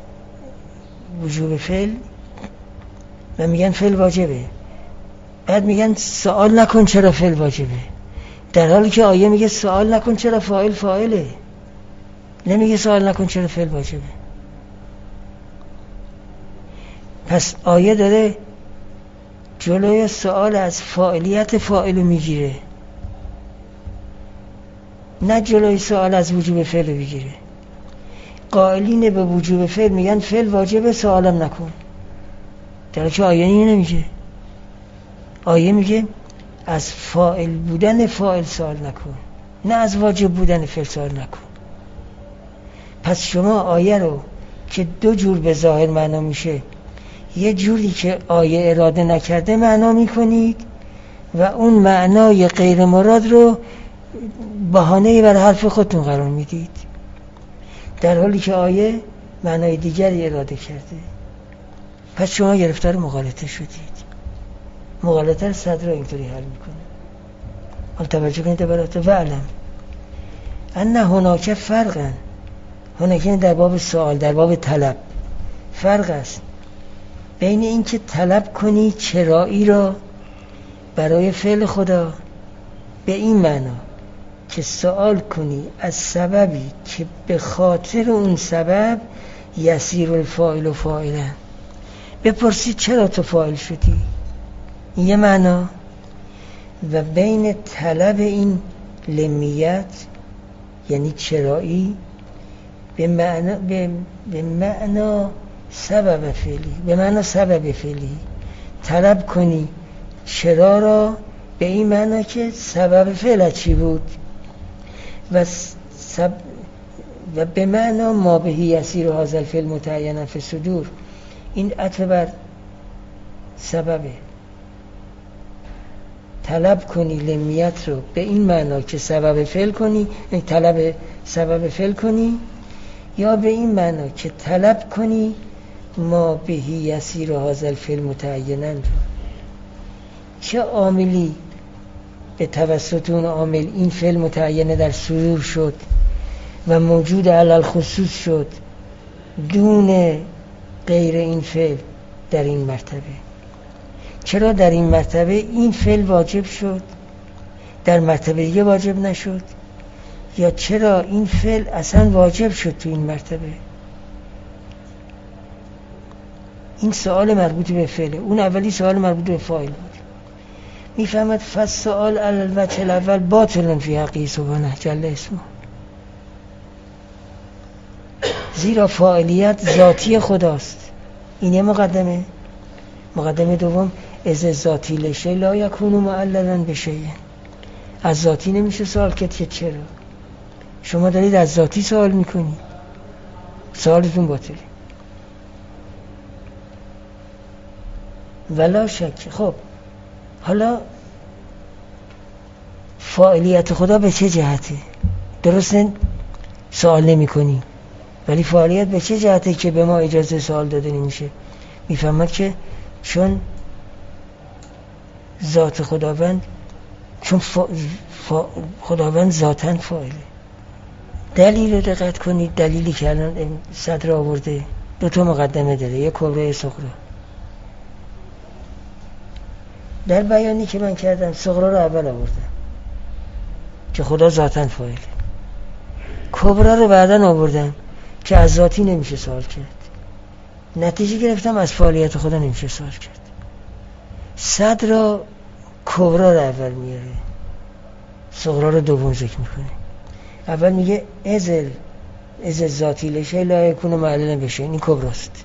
وجوب فعل و میگن فعل واجبه، بعد میگن سوال نکن چرا فعل واجبه. در حالی که آیه میگه سوال نکن چرا فاعل فاعله، نمیگه سوال نکن چرا فعل واجبه. پس آیه داره جلوی سوال از فاعلیت فاعل میگیره، نه جلوی سوال از وجوب فعل میگیره. قائلین به وجوب فعل میگن فعل واجبه، سوالم نکن، در حالی که آیه اینو نمیگه. آیه میگه از فاعل بودن فاعل سوال نکن، نه از واجب بودن فعل سوال نکن. پس شما آیه رو که دو جور به ظاهر معنا میشه، یه جوری که آیه اراده نکرده معنا میکنید و اون معنای غیر مراد رو بهانه‌ای بر حرف خودتون قرار میدید، در حالی که آیه معنای دیگری اراده کرده. پس شما گرفتار مغالطه شدید. مغالطه صدر اینطوری حل میکنه. حال توجه کنید برات و علم ان هناک فرقا، هناک در باب سوال، در باب طلب فرق است بین این که طلب کنی چرایی را برای فعل خدا به این معنا که سوال کنی از سببی که به خاطر اون سبب یسیر الفاعل و فاعلا، بپرسید چرا تو فاعل شدی، این یه معنا. و بین طلب این لمیت یعنی چرایی به معنا سبب فعلی، به معنا سبب فعلی، طلب کنی چرا را به این معنا که سبب فعل چی بود و به معنا ما بهی یسیر و هذا الفعل متعینا فی الصدور، این عطف بر سببه. طلب کنی لمیت رو به این معنا که سبب فعل کنی، طلب سبب فعل کنی، یا به این معنا که طلب کنی ما بهی یسیر و هذا الفعل متعینا رو، چه عاملی به توسط اون عامل این فعل متعینه در صدور شد و موجود علل خصوص شد دون غیر این فعل در این مرتبه. چرا در این مرتبه این فعل واجب شد در مرتبه دیگه واجب نشد، یا چرا این فعل اصلا واجب شد تو این مرتبه؟ این سوال مربوط به فعله، اون اولی سوال مربوط به فاعل بود. میفهمد فالسؤال علی الوجه الاول باطل فی حقه سبحانه جل اسمه، زیرا فاعلیت ذاتی خداست. این یه مقدمه. مقدمه دوم از ذاتی لشی لا یکون معللا بشیء، از ذاتی نمیشه سوال کرد که چرا. شما دارید از ذاتی سوال میکنید، سوالتون باطله. ولا شک. خب حالا فاعلیت خدا به چه جهته؟ درسته سوال نمی کنی، ولی فاعلیت به چه جهته که به ما اجازه سوال داده نمیشه؟ میفهمد که چون ذات خداوند، چون خداوند ذاتاً فاعله. دلیل رو دقت کنید، دلیلی که الان صدر آورده دو تا مقدمه داره، یک کبرای صغرا. در بیانی که من کردم صغرا رو اول آوردم که خدا ذاتاً فاعله، کبرا رو بعداً آوردم که از ذاتی نمیشه سوال کرد. نتیجه گرفتم از فاعلیت خدا نمیشه سوال کرد. صدر رو کبرا رو اول میاره، صغرا رو دوم ذکر میکنه. اول میگه از ذاتی لشه لا یکون معللا بشه، این کبراست.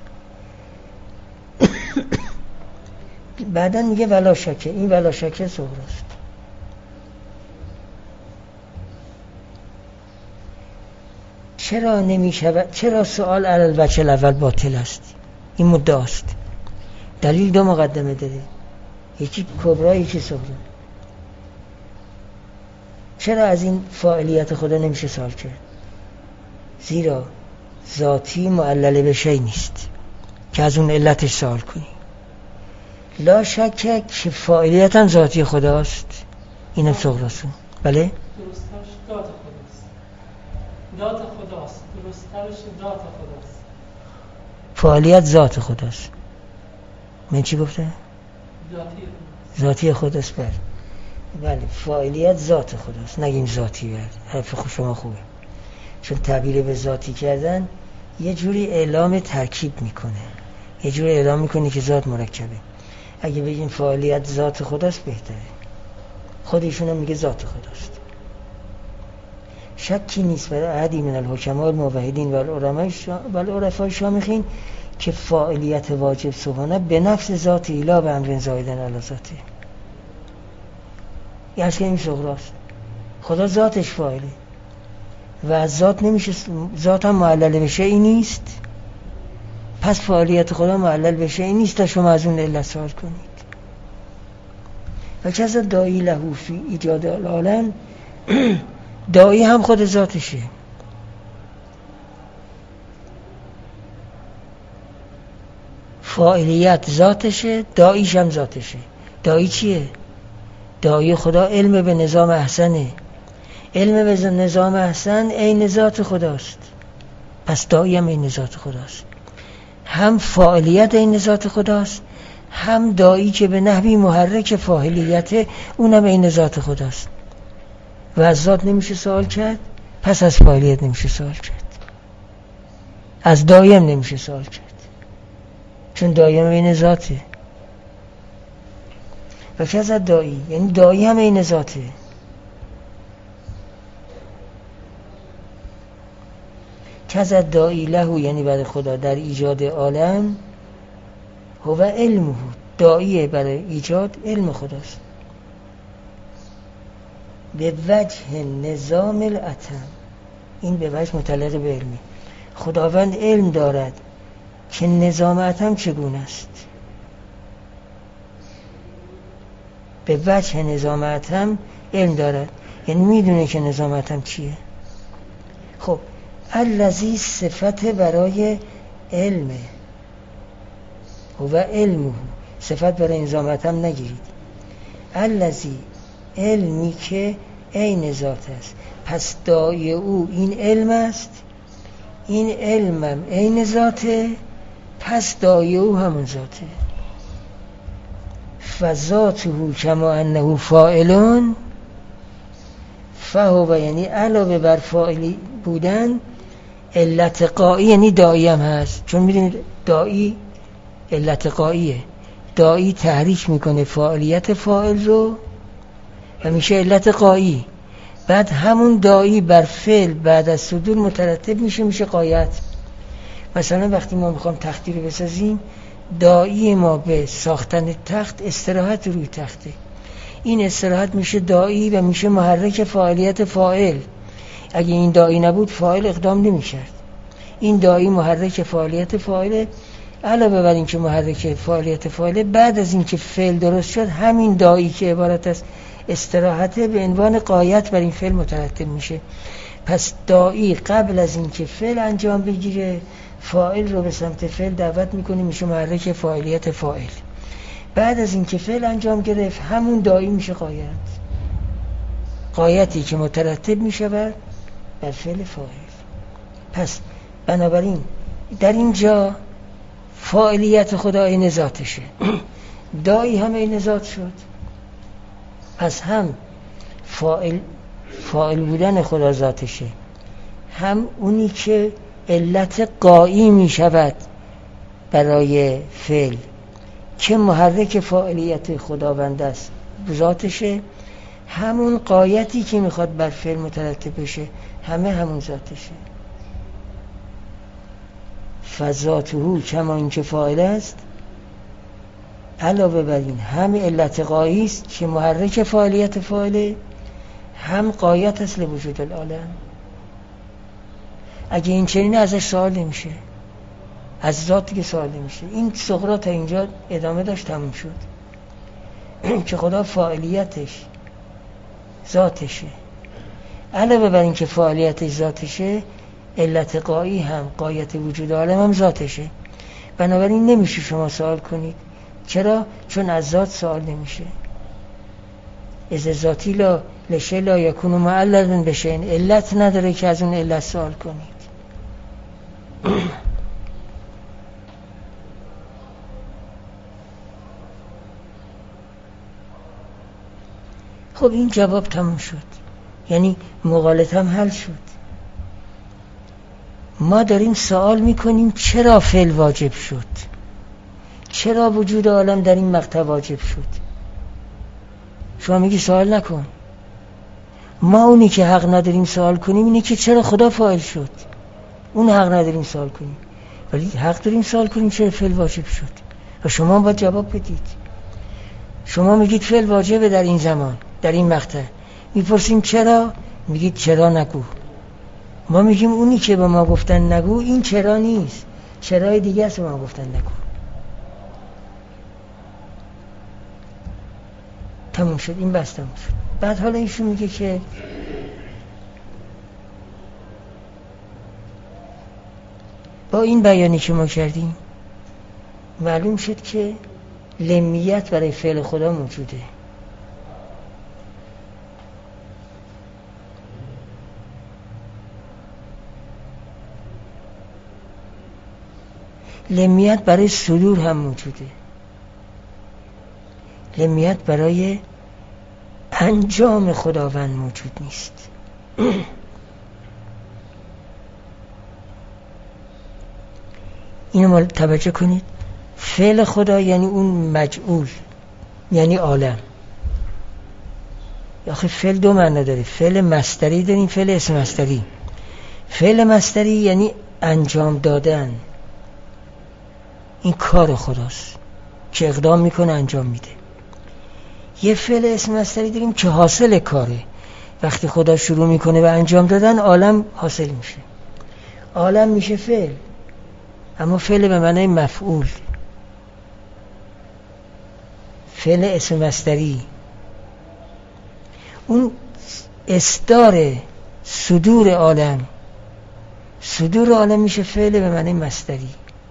بعدن میگه ولا شکه، این ولا شکه صغراست. چرا نمیشه؟ چرا سوال علی الوجه الاول باطل است؟ این مدعاست. دلیل دو مقدمه داره، یکی کبرا یکی صغرا. چرا از این فاعلیت خدا نمیشه سوال کرد؟ زیرا ذاتی معلل به شی نیست که از اون علتش سوال کنی. لا شک که فاعلیت هم ذاتی خداست، اینم صغراست. بله؟ درستش ذات خداست. ذات خداست. درستش ذات خداست. فاعلیت ذات خداست. من چی گفته؟ ذاتی خداست. ذاتی خداست. بله. بله فاعلیت ذات خداست، نگیم ذاتی. حرف خود شما خوبه، چون تعبیر به ذاتی کردن یه جوری اعلام ترکیب میکنه، یه جوری اعلام میکنه که ذات مرکبه. اگه بگیم فاعلیت ذات خداست بهتره. خودشون هم میگه ذات خداست. شکی نیست برای احدی من الحکماء الموحدین و العرفاء الشامخین که فاعلیت واجب سبحانه به نفس ذات اله به امر زایدن علی ذاته. یعنی که این صغراست. خدا ذاتش فاعله و از ذات نمیشه، ذات هم معلل به شیئی نیست، پس فاعلیت خدا معلل به شیئی نیست تا شما از اون علت سوال کنید. و کذا داعی له فی ایجاد العالم، داعی هم خود ذاتشه. فاعلیت ذاتشه، داعیش هم ذاتشه. داعی چیه؟ داعی خدا علم به نظام احسنه. علم به نظام احسن عین ذات خداست، پس داعی هم عین ذات خداست. هم فاعلیت عین ذات خداست، هم داعی که به نحوی محرک فاعلیت اونم عین ذات خداست. و از ذات نمیشه سوال کرد، پس از فاعلیت نمیشه سوال کرد، از داعی هم نمیشه سوال کرد، چون داعی هم عین ذاته. و که از داعی یعنی داعی هم عین ذاته. که از داعی له یعنی برای خدا در ایجاد عالم، هو علمه، داعی برای ایجاد علم خداست. به وجه نظام الاتم، این به وجه متعلق به علمی. خداوند علم دارد که نظام اتم چگونه است. به وجه نظام اتم علم دارد یعنی میدونه که نظام اتم چیه. خب الذی صفت برای علمه، هو علمه، صفت برای نظام اتم نگیرید. الذی علمی که عین ذات است، پس داعی او این علم است، این علمم عین ذاته، پس داعی او همون ذاته. فذاته کما انه فاعلون، فهو یعنی علاوه بر فاعلی بودن علت قایی یعنی داعی هم هست. چون میدونید داعی علت قاییه، داعی تحریک میکنه فاعلیت فاعل رو و میشه علت قایی. بعد همون داعی بر فعل بعد از صدور مترتب میشه قایت. مثلا وقتی ما میخوام تختی رو بسازیم، داعی ما به ساختن تخت استراحت روی تخته. این استراحت میشه داعی و میشه محرک فاعلیت فاعل. اگه این داعی نبود فاعل اقدام نمی‌کرد. این داعی محرک فاعلیت فاعل. علاوه بر این که محرک فاعلیت فاعل، بعد از این که فعل درست شد، همین داعی که عبارت از استراحت به عنوان قایت بر این فعل مترتب میشه. پس داعی قبل از این که فعل انجام بگیره فاعل رو به سمت فعل دعوت میکنه، میشه محرک فاعلیت فاعل. بعد از این که فعل انجام گرفت همون داعی میشه قایت، قایتی که مترتب میشه بر فعل فاعل. پس بنابراین در اینجا فاعلیت خدا عین ذاتشه، داعی هم عین ذات شد. پس هم فاعل بودن خدا ذاتشه، هم اونی که علت قایی می شود برای فعل که محرک فاعلیت خداوند است ذاتشه، همون قایتی که میخواد بر فعل مترتب بشه همون ذاتشه. فذاته کما اینکه فاعل است، علاوه بر این هم علت قایی است که محرک فاعلیت فاعله، هم قایت است لوجود العالم. اگه این چنینه ازش سوال نمیشه، از ذاتی که سوال نمیشه. این صغرا تا اینجا ادامه داشت تموم شد که خدا فاعلیتش ذاتشه، علاوه بر این که فاعلیتش ذاتشه علت قایی هم قایت وجود عالم هم ذاتشه. بنابراین نمیشه شما سوال کنید. چرا؟ چون از ذات سوال نمیشه. از ذاتی لشه لا یکون معلل بشه، این علت نداره که از اون علت سوال کنید. خب این جواب تموم شد، یعنی مغالطه هم حل شد. ما داریم سوال میکنیم چرا فعل واجب شد، چرا وجود عالم در این مقطع واجب شد. شما میگی سوال نکن. ما اونی که حق نداریم سوال کنیم اینه که چرا خدا فاعل شد، اون حق نداریم سوال کنیم، ولی حق داریم سوال کنیم چرا فعل واجب شد و شما باید جواب بدید. شما میگید فعل واجبه در این زمان، در این مقطع. میپرسیم چرا، میگید چرا نگو. ما میگیم اونی که به ما گفتن نگو این چرا نیست، چرای دیگه است به ما گفتن نگو. تموم شد، این بس تموم شد. بعد حالا ایشون میگه که با این بیانی که ما کردیم معلوم شد که لمیت برای فعل خدا موجوده. لمیت برای صدور هم موجوده. لمیت برای انجام خداوند موجود نیست. اینو ما توجه کنید. فعل خدا یعنی اون مجعول، یعنی عالم. آخه فعل دو معنی داره، فعل مصدری داریم، فعل اسم مصدری. فعل مصدری یعنی انجام دادن، این کار خداست که اقدام میکنه انجام میده. یه فعل اسم مصدری داریم که حاصل کاره، وقتی خدا شروع میکنه به انجام دادن عالم حاصل میشه. عالم میشه فعل، اما فعل به معنای مفعول. فعل اسم مصدری اون اصدار صدور عالم، صدور عالم میشه فعل به معنای مصدری.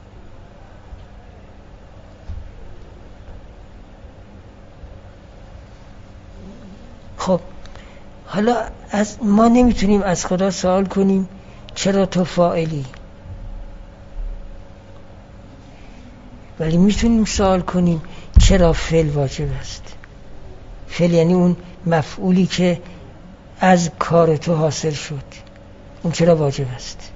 خب حالا ما نمیتونیم از خدا سوال کنیم چرا تو فاعلی، ولی میتونیم سوال کنیم چرا فعل واجب است. فعل یعنی اون مفعولی که از کار تو حاصل شد، اون چرا واجب است.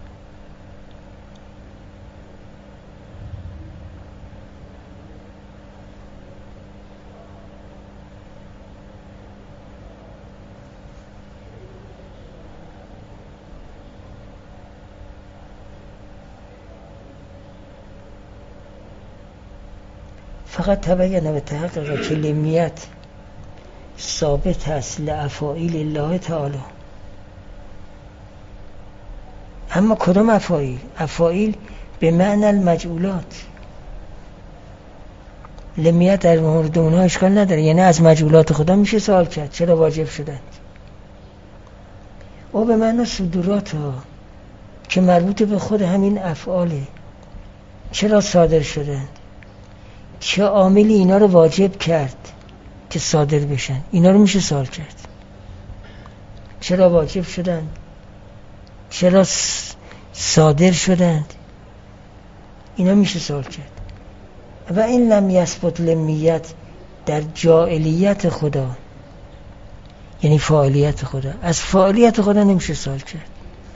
فقط تبین و تحقق که لمیت ثابت است لافاعیل الله تعالی. اما کدام افاعیل؟ افاعیل به معنی المجعولات. لمیت در مورد اونها اشکال نداره، یعنی از مجعولات خدا میشه سوال کرد چرا واجب شدند. او به معنی صدورات ها که مربوط به خود همین افعاله، چرا صادر شدند، چه عاملی اینا رو واجب کرد که صادر بشن. اینا رو میشه سوال کرد چرا واجب شدند، چرا صادر شدند، اینا میشه سوال کرد. و این لم یثبت لمیت در جاعلیت خدا، یعنی فاعلیت خدا. از فاعلیت خدا نمیشه سوال کرد،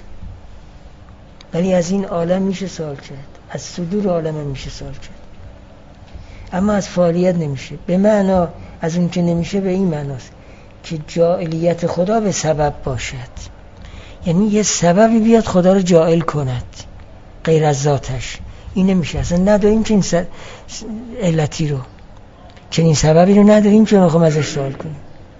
ولی از این عالم میشه سوال کرد، از صدور عالم میشه سوال کرد، اما از فاعلیت نمیشه. به معنا از اون که نمیشه به این معناست که جاعلیت خدا به سبب باشد، یعنی یه سببی بیاد خدا رو جاعل کند غیر از ذاتش. این نمیشه، اصلا نداریم که این علتی رو، چنین سببی رو نداریم که نخواهم ازش سوال کنیم.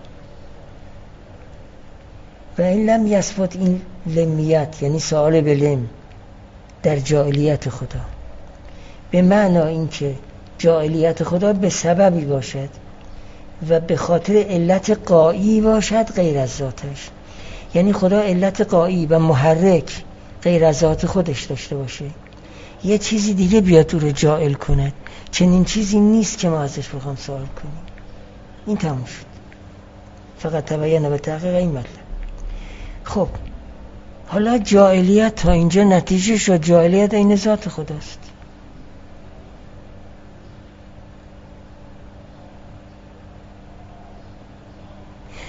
و این لم یثبت، این لمیت یعنی سوال به لم در جاعلیت خدا، به معنا این که جاعلیت خدا به سببی باشد و به خاطر علت قایی باشد غیر از ذاتش. یعنی خدا علت قایی و محرک غیر از ذات خودش داشته باشه، یه چیزی دیگه بیاد او رو جاعل کند. چنین چیزی نیست که ما ازش بخوام سوال کنیم. این تموم شد. فقط تبین و تحقیق این مطلب. خب حالا جاعلیت تا اینجا نتیجه شد، جاعلیت این ذات خداست.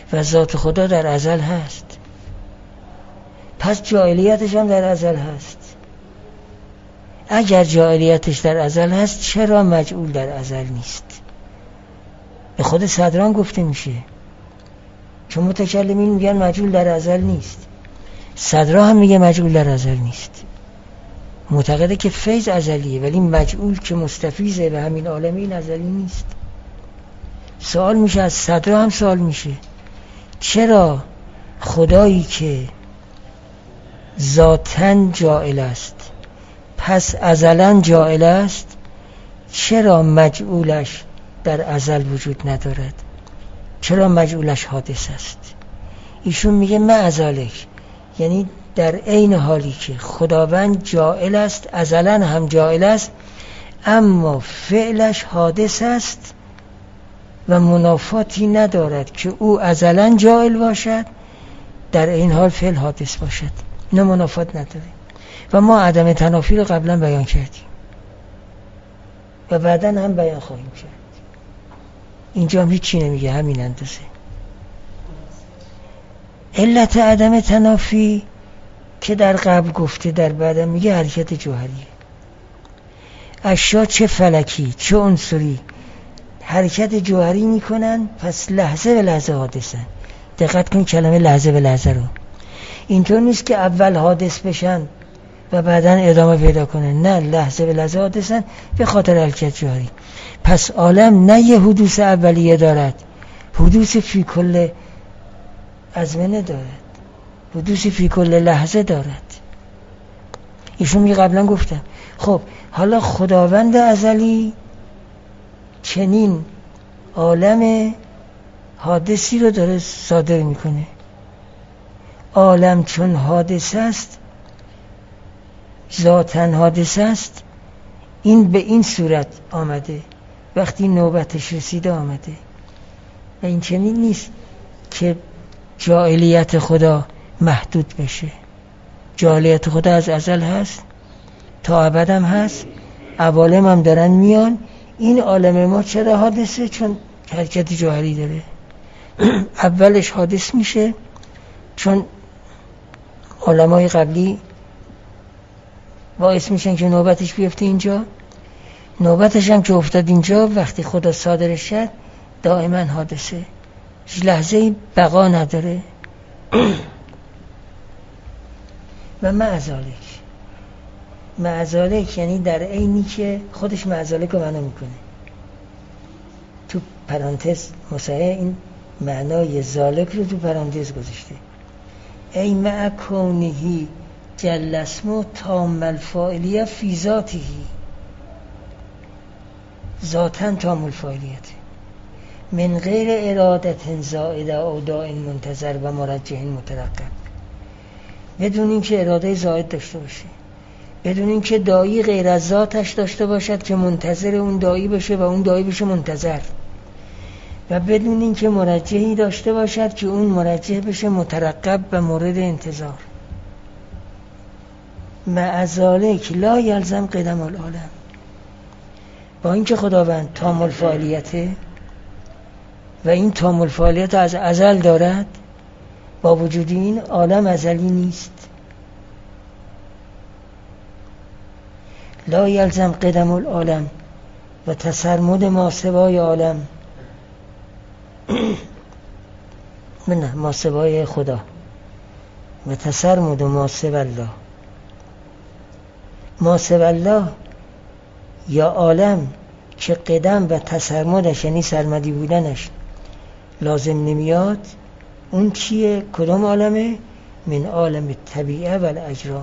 و ذات خدا در ازل هست، پس جاعلیتش هم در ازل هست. اگر جاعلیتش در ازل هست چرا مجعول در ازل نیست؟ به خود صدران گفته میشه، چون متکلمین میگن مجعول در ازل نیست، صدرا هم میگه مجعول در ازل نیست. معتقده که فیض ازلیه ولی مجعول که مستفیضه و همین عالمه این ازلی نیست. سوال میشه، از صدرا هم سوال میشه، چرا خدایی که ذاتاً جاعل است پس ازلاً جاعل است، چرا مجعولش در ازل وجود ندارد؟ چرا مجعولش حادث است؟ ایشون میگه معذالک، یعنی در عین حالی که خداوند جاعل است ازلاً هم جاعل است، اما فعلش حادث است و منافاتی ندارد که او ازلاً جاعل باشد در این حال فعل حادث باشد، نه منافات نداره. و ما عدم تنافی رو قبلا بیان کردیم و بعداً هم بیان خواهیم کرد. اینجا هم هیچی نمیگه، همین اندازه. علت عدم تنافی که در قبل گفته در بعدم میگه حرکت جوهریه. اشیا چه فلکی چه عنصری حرکت جوهری میکنن، پس لحظه به لحظه حادثن. دقت کن کلمه لحظه به لحظه رو، اینطور نیست که اول حادث بشن و بعداً ادامه پیدا کنن، نه، لحظه به لحظه حادثن به خاطر حرکت جوهری. پس عالم نه یه حدوث اولیه دارد، حدوث فی کل ازمنه دارد، حدوث فی کل لحظه دارد. ایشون می قبلا گفتم. خب حالا خداوند ازلی چنین عالم حادثی رو داره صادر میکنه. عالم چون حادث است، ذاتاً حادث است، این به این صورت آمده، وقتی نوبتش رسیده آمده. و این چنین نیست که جاعلیت خدا محدود بشه. جاعلیت خدا از ازل هست، تا ابد هم هست، عوالم هم دارن میان. این عالم ما چرا حادثه؟ چون حرکت جوهری داره. اولش حادث میشه چون علمای قبلی باعث میشن که نوبتش بیفته اینجا، نوبتش هم که افتاد اینجا، وقتی خدا صادرش شد دائما حادثه، هیچ لحظه‌ای بقا نداره. و معذالک یعنی در عینی که خودش معذالک رو معنا میکنه، تو پرانتز مصحح این معنای ذالک رو تو پرانتز گذاشته. ای مع کونهی جل اسمو تام الفاعلیه فی ذاتهی، ذاتاً تام الفاعلیت، من غیر ارادت زائده او داء منتظر و مرجح مترقب، بدون این که اراده زائد داشته باشه، بدون این که داعی غیر از ذاتش داشته باشد که منتظر اون داعی بشه و اون داعی بشه منتظر، و بدون این که مرجحی داشته باشد که اون مرجح بشه مترقب و مورد انتظار. مع ذالک لا یلزم قدم العالم، با اینکه خداوند تام الفاعلیته و این تام الفاعلیت از ازل دارد، با وجود این عالم ازلی نیست. لا یلزم قدم العالم و تسرمد ما سوای عالم، نه ما سوای خدا، و تسرمد ما سوای الله. ما سوای الله یا عالم که قدم و تسرمدش یعنی سرمدی بودنش لازم نمیاد، اون چیه؟ کدام عالمه؟ من عالم طبیعه و الاجرام،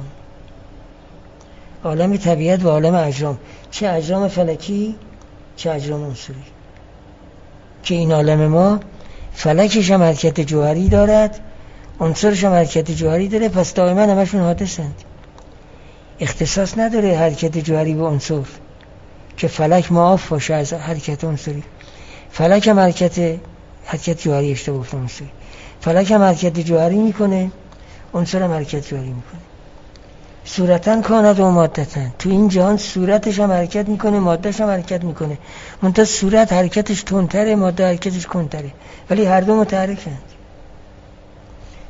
عالم طبیعت و عالم اجرام، چه اجرام فلکی چه اجرام عنصری، که این عالم ما فلکش هم حرکت جوهری دارد، عنصرش هم حرکت جوهری داره، پس دائما همشون حادثند. اختصاص نداره حرکت جوهری و عنصر که فلک معاف باشه از حرکت عنصری. فلک هم حرکت جوهری اشتباه گفتم عنصری، فلک هم حرکت جوهری میکنه، عنصر هم حرکت جوهری میکنه. صورتن کاند و مادتن، تو این جهان صورتش هم حرکت میکنه، مادهش هم حرکت میکنه، منتها صورت حرکتش تندتره، ماده حرکتش کندتره، ولی هر دو متحرکند.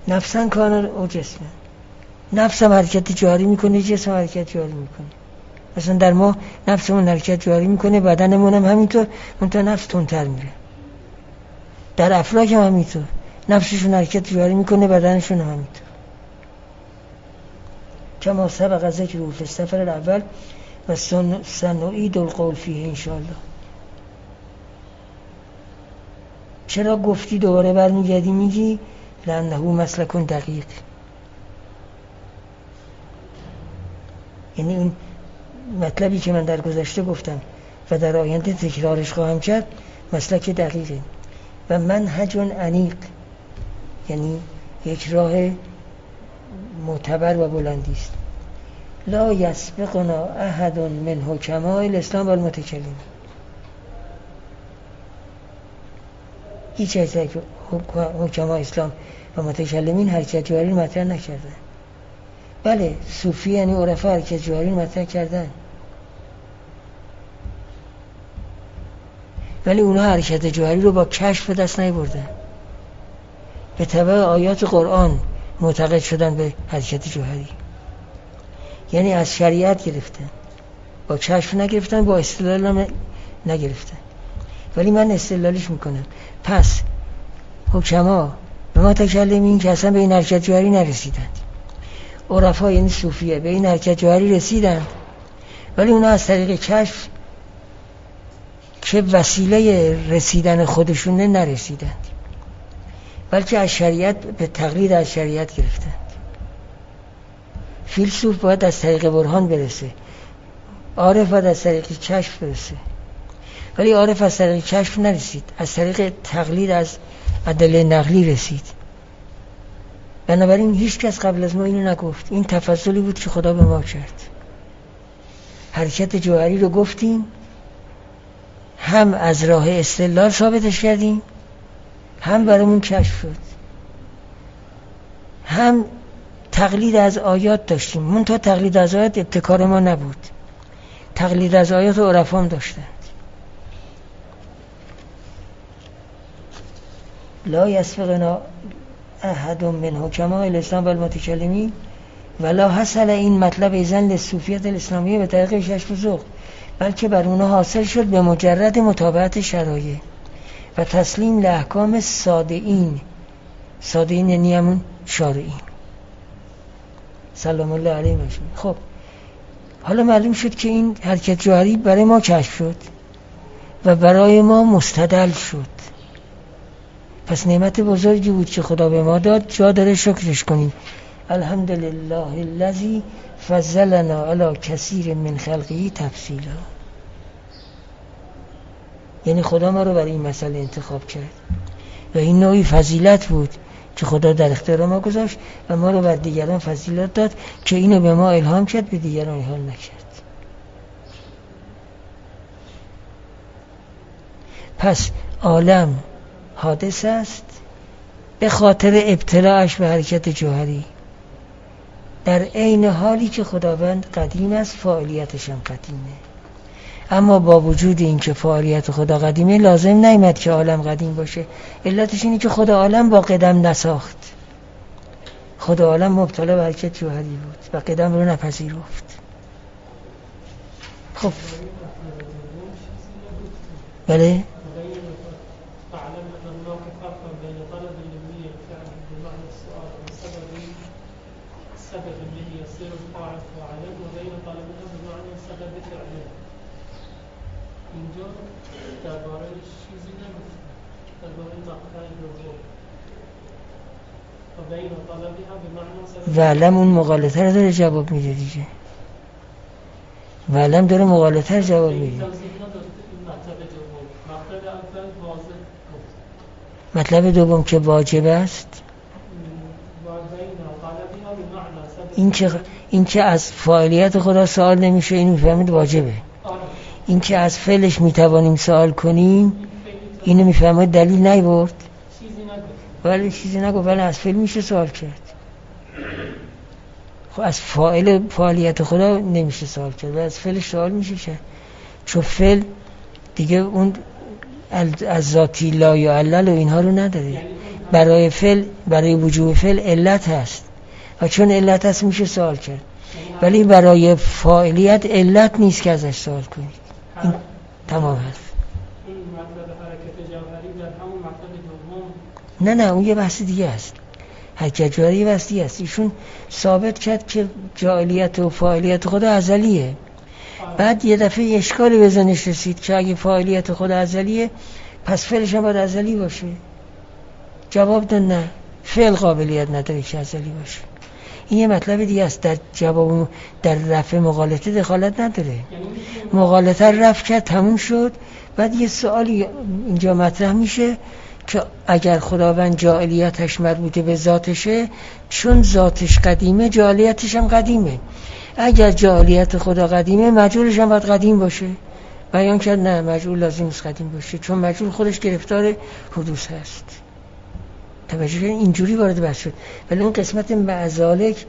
نفسن کان او جسمه، نفس هم حرکت جاری میکنه، جسم حرکت جاری میکنه. مثلا در ما نفسمون حرکت جاری میکنه، بدنمون هم همینطور، منتها نفس تندتر میره. در افلاک هم همینطور، نفسشون حرکت جاری میکنه، بدنشون هم همینطور. کما سبق ذکر فی السفر الاول و سنعید القول فیه انشاءالله. چرا گفتی دوباره برمیگردی میگی؟ لأنه مسلک دقیق. یعنی این مطلبی که من در گذشته گفتم و در آینده تکرارش خواهم کرد مسلک دقیقه و منهج انیق، یعنی یک راه معتبر و بلندی است. لا یسبقنا احد من حکماء الاسلام والمتکلمین. هیچ از حکماء اسلام و متکلمین حرکت جوهری مطرح نکردن. بله صوفی یعنی عرفا حرکت جوهری مطرح کردن، ولی اونها حرکت جوهری رو با کشف دست نیاوردن. به تبع آیات قرآن معتقد شدن به حرکت جوهری، یعنی از شریعت گرفتن، با کشف نگرفتن، با استدلال هم نگرفتن. ولی من استدلالش میکنم. پس حکما به متکلمین که اصلا به این حرکت جوهری نرسیدند، عرفا یعنی صوفیه به این حرکت جوهری رسیدند، ولی اونا از طریق کشف که وسیله رسیدن خودشونه نرسیدند، بلکه از شریعت به تقلید از شریعت گرفتند. فیلسوف باید از طریق برهان برسه، عارف باید از طریق کشف برسه، ولی عارف از طریق کشف نرسید، از طریق تقلید از ادله نقلی رسید. بنابراین هیچ کس قبل از ما اینو نگفت. این تفضلی بود که خدا به ما کرد. حرکت جوهری رو گفتیم، هم از راه استدلال ثابتش کردیم، هم برامون کشف شد، هم تقلید از آیات داشتیم. منتها تقلید از آیات ابتکار ما نبود، تقلید از آیات عرفا هم داشتند. لا یسبقنا احد من حکماء الاسلام والمتکلمین ولا حصل این مطلب ایزن للصوفیت الاسلامیه به طریق کشف و ذوق، بلکه بر اونها حاصل شد به مجرد متابعت شرایع و تسلیم لاحکام صادقین. صادقین یعنی همون شارعین سلام الله علیهم. خب حالا معلوم شد که این حرکت جوهری برای ما کشف شد و برای ما مستدل شد. پس نعمت بزرگی بود که خدا به ما داد، جا داره شکرش کنیم. الحمدلله الذی فضلنا علی کثیر من خلقه تفضیلا. یعنی خدا ما رو برای این مسئله انتخاب کرد و این نوعی فضیلت بود که خدا در اختیار ما گذاشت و ما رو بر دیگران فضیلت داد که اینو به ما الهام کرد، به دیگران الهام نکرد. پس عالم حادث است به خاطر ابتلاعش به حرکت جوهری، در عین حالی که خداوند قدیم است، فاعلیتش هم قدیمه. اما با وجود این که فاعلیت خدا قدیمه، لازم نیامد که عالم قدیم باشه. علتش اینه که خدا عالم با قدم نساخت. خدا عالم مبتلا به حرکت جوهری بود و قدم رو نپذیرفت. خب بله وعلم اون مغالطه رو داره جواب میده دیگه. وعلم داره مغالطه رو جواب میده. مطلب دوم که واجب است، این که از فاعلیت خدا سوال نمیشه، این میفهمید واجبه. این که از فعلش میتوانیم سوال کنیم، اینو میفهمید دلیل نیورد، ولی چیزی نگفت، ولی از فعل میشه سوال کرد. خب از فعالیت خدا نمیشه سوال کرد و از فعلش سوال میشه کرد، چون فعل دیگه اون از ذاتی لا یا علل و اینها رو نداره. برای وجوب فعل علت هست و چون علت هست میشه سوال کرد، ولی برای فاعلیت علت نیست که ازش سوال کنید. این تمام هست. این مطلب حرکت جوهری در همون مطلب دوم نه اون یه بحث دیگه است. حرکت جوهری یه بحث دیگه است. ایشون ثابت کرد که جاعلیت و فاعلیت خدا ازلیه. بعد یه دفعه اشکالی به ذهنش رسید که اگه فاعلیت خدا ازلیه پس فعلش هم باید ازلی باشه. جواب داد نه، فعل قابلیت نداره که ازلی باشه. این یه مطلب دیگه است. در جواب در رفع مغالطه دخالت نداره. مغالطه رفع کرد تموم شد. بعد یه سوالی اینجا مطرح میشه که اگر خداوند جاعلیتش مربوطه به ذاتشه، چون ذاتش قدیمه جاعلیتش هم قدیمه. اگر جاعلیت خدا قدیمه مجعولش هم باید قدیم باشه. بیان کرد نه، مجعول لازم نیست قدیم باشه، چون مجعول خودش گرفتار حدوث هست. توجه اینجوری وارد بحث شد. ولی اون قسمت معزالک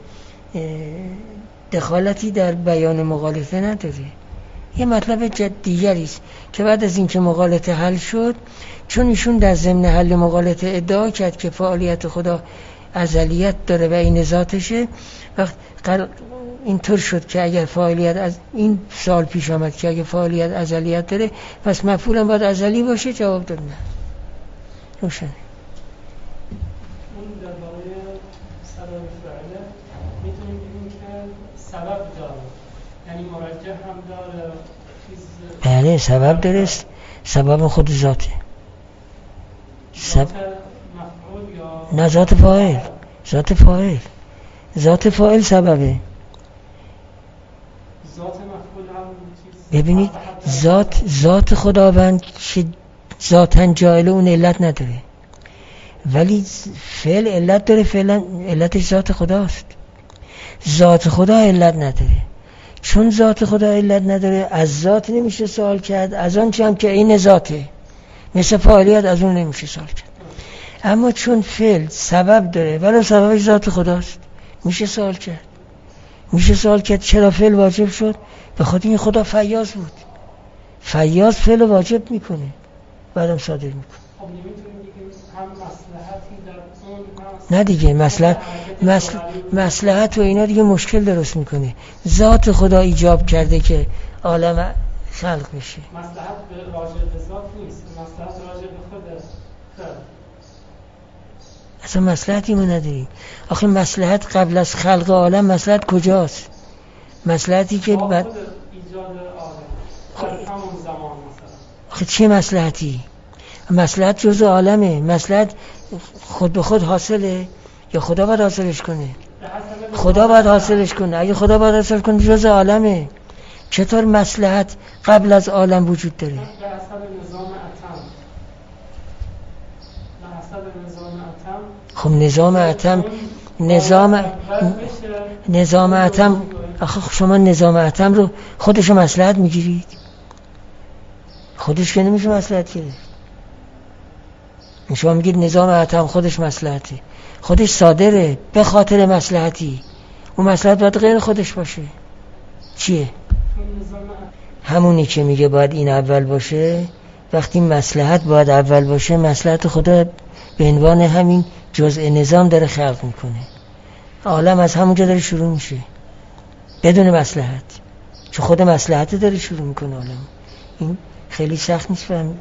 دخالتی در بیان مغالطه نداره. یه مطلب دیگری است که بعد از اینکه مغالطه حل شد، چون ایشون در ضمن حل مغالطه ادعا کرد که فعالیت خدا ازلیت داره و این ذاتشه، وقت اینطور شد که اگر فعالیت از این سال پیش آمد که اگر فعالیت ازلیت داره پس مفعولم باید ازلی باشه. جواب داد نه. روشنه. اون درباره سبب فعله میتونیم بگیم که سبب داره، یعنی مرجح هم داره. بله سبب داره، سبب خود ذاته. ذات مفعول یا نه ذات فاعل. ذات فاعل سببه. ذات مفعول هم چیز. ببینید ذات خداوند که ذاتاً جاعل اون علت نداره، ولی فعل علت داره. فعلا علتش ذات خداست. ذات خدا علت نداره. چون ذات خدا علت نداره از ذات نمیشه سوال کرد، از آن چه هم که این ذاته مثل فعالیت از اون نمیشه سوال کرد. اما چون فعل سبب داره ولی سببش ذات خداست میشه سوال کرد. چرا فعل واجب شد؟ به خاطر این خدا فیاض بود. فیاض فعل واجب میکنه بعدم صادر میکنه. خب نمیتونیم بگیم هم مصلحتی در اون نه دیگه مصلحت و اینا دیگه مشکل درست میکنه. ذات خدا ایجاب کرده که عالم خلق بشه. مصلحت به راجع به ذات نیست، مصلحت راجع به خود خلق. اصلا مصلحتی ما نداریم. آخه مصلحت قبل از خلق عالم مصلحت کجاست؟ مصلحتی که بعد ایجاد عالم در همون زمان مثلا. آخه چه مصلحتی؟ مصلحت جزء عالمه. مصلحت خود به خود حاصله یا خدا باید حاصلش کنه؟ خدا باید حاصلش کنه. اگه خدا باید حاصل کنه جزء عالمه. چطور مصلحت قبل از عالم وجود داره؟ به حسب نظام اتم. خب نظام اتم آخه شما نظام اتم رو خودشو مصلحت میگیرید؟ خودش که نمیشه مصلحت گرفت. شما میگید نظام اتم خودش مصلحته، خودش صادره به خاطر مصلحتی. اون مصلحت باید غیر خودش باشه. چیه؟ همونی که میگه باید این اول باشه. وقتی مصلحت باید اول باشه، مصلحت خدا به عنوان همین جزء نظام داره خلق میکنه. عالم از همونجا داره شروع میشه بدون مصلحت، چون خود مصلحت داره شروع میکنه عالم. این خیلی سخت نیست فهم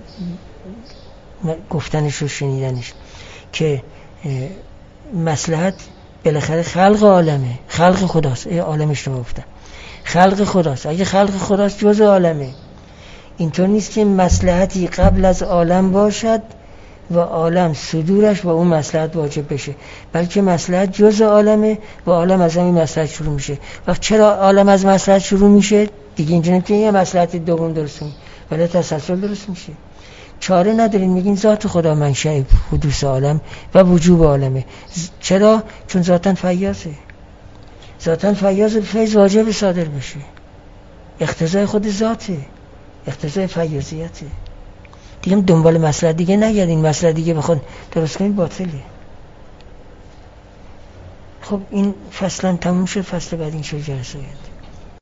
گفتنش و شنیدنش که مصلحت بالاخره خلق عالمه، خلق خداست. عالمش رو گفتم خلق خداست. اگه خلق خداست جزء عالمه. اینطور نیست که مصلحتی قبل از عالم باشد و عالم صدورش و اون مصلحت واجب بشه، بلکه مصلحت جزء عالمه و عالم از همین مصلحت شروع میشه. وقت چرا عالم از مصلحت شروع میشه؟ دیگه اینجا نمیشه یه مصلحت دوم درست میشه ولی تسلسل درست میشه. چاره ندارین، میگین ذات خدا منشأ حدوث عالم و وجوب عالمه. چرا؟ چون ذاتاً فیاضه. ذاتاً فیاض فیض واجب صادر بشه. اقتضای خود ذاته، اقتضای فیاضیته. دیگه دنبال مسئله دیگه نگردین. مسئله دیگه بخون درست کنید باطله. خب این فصلا تموم شد. فصل بعد این شو جلسه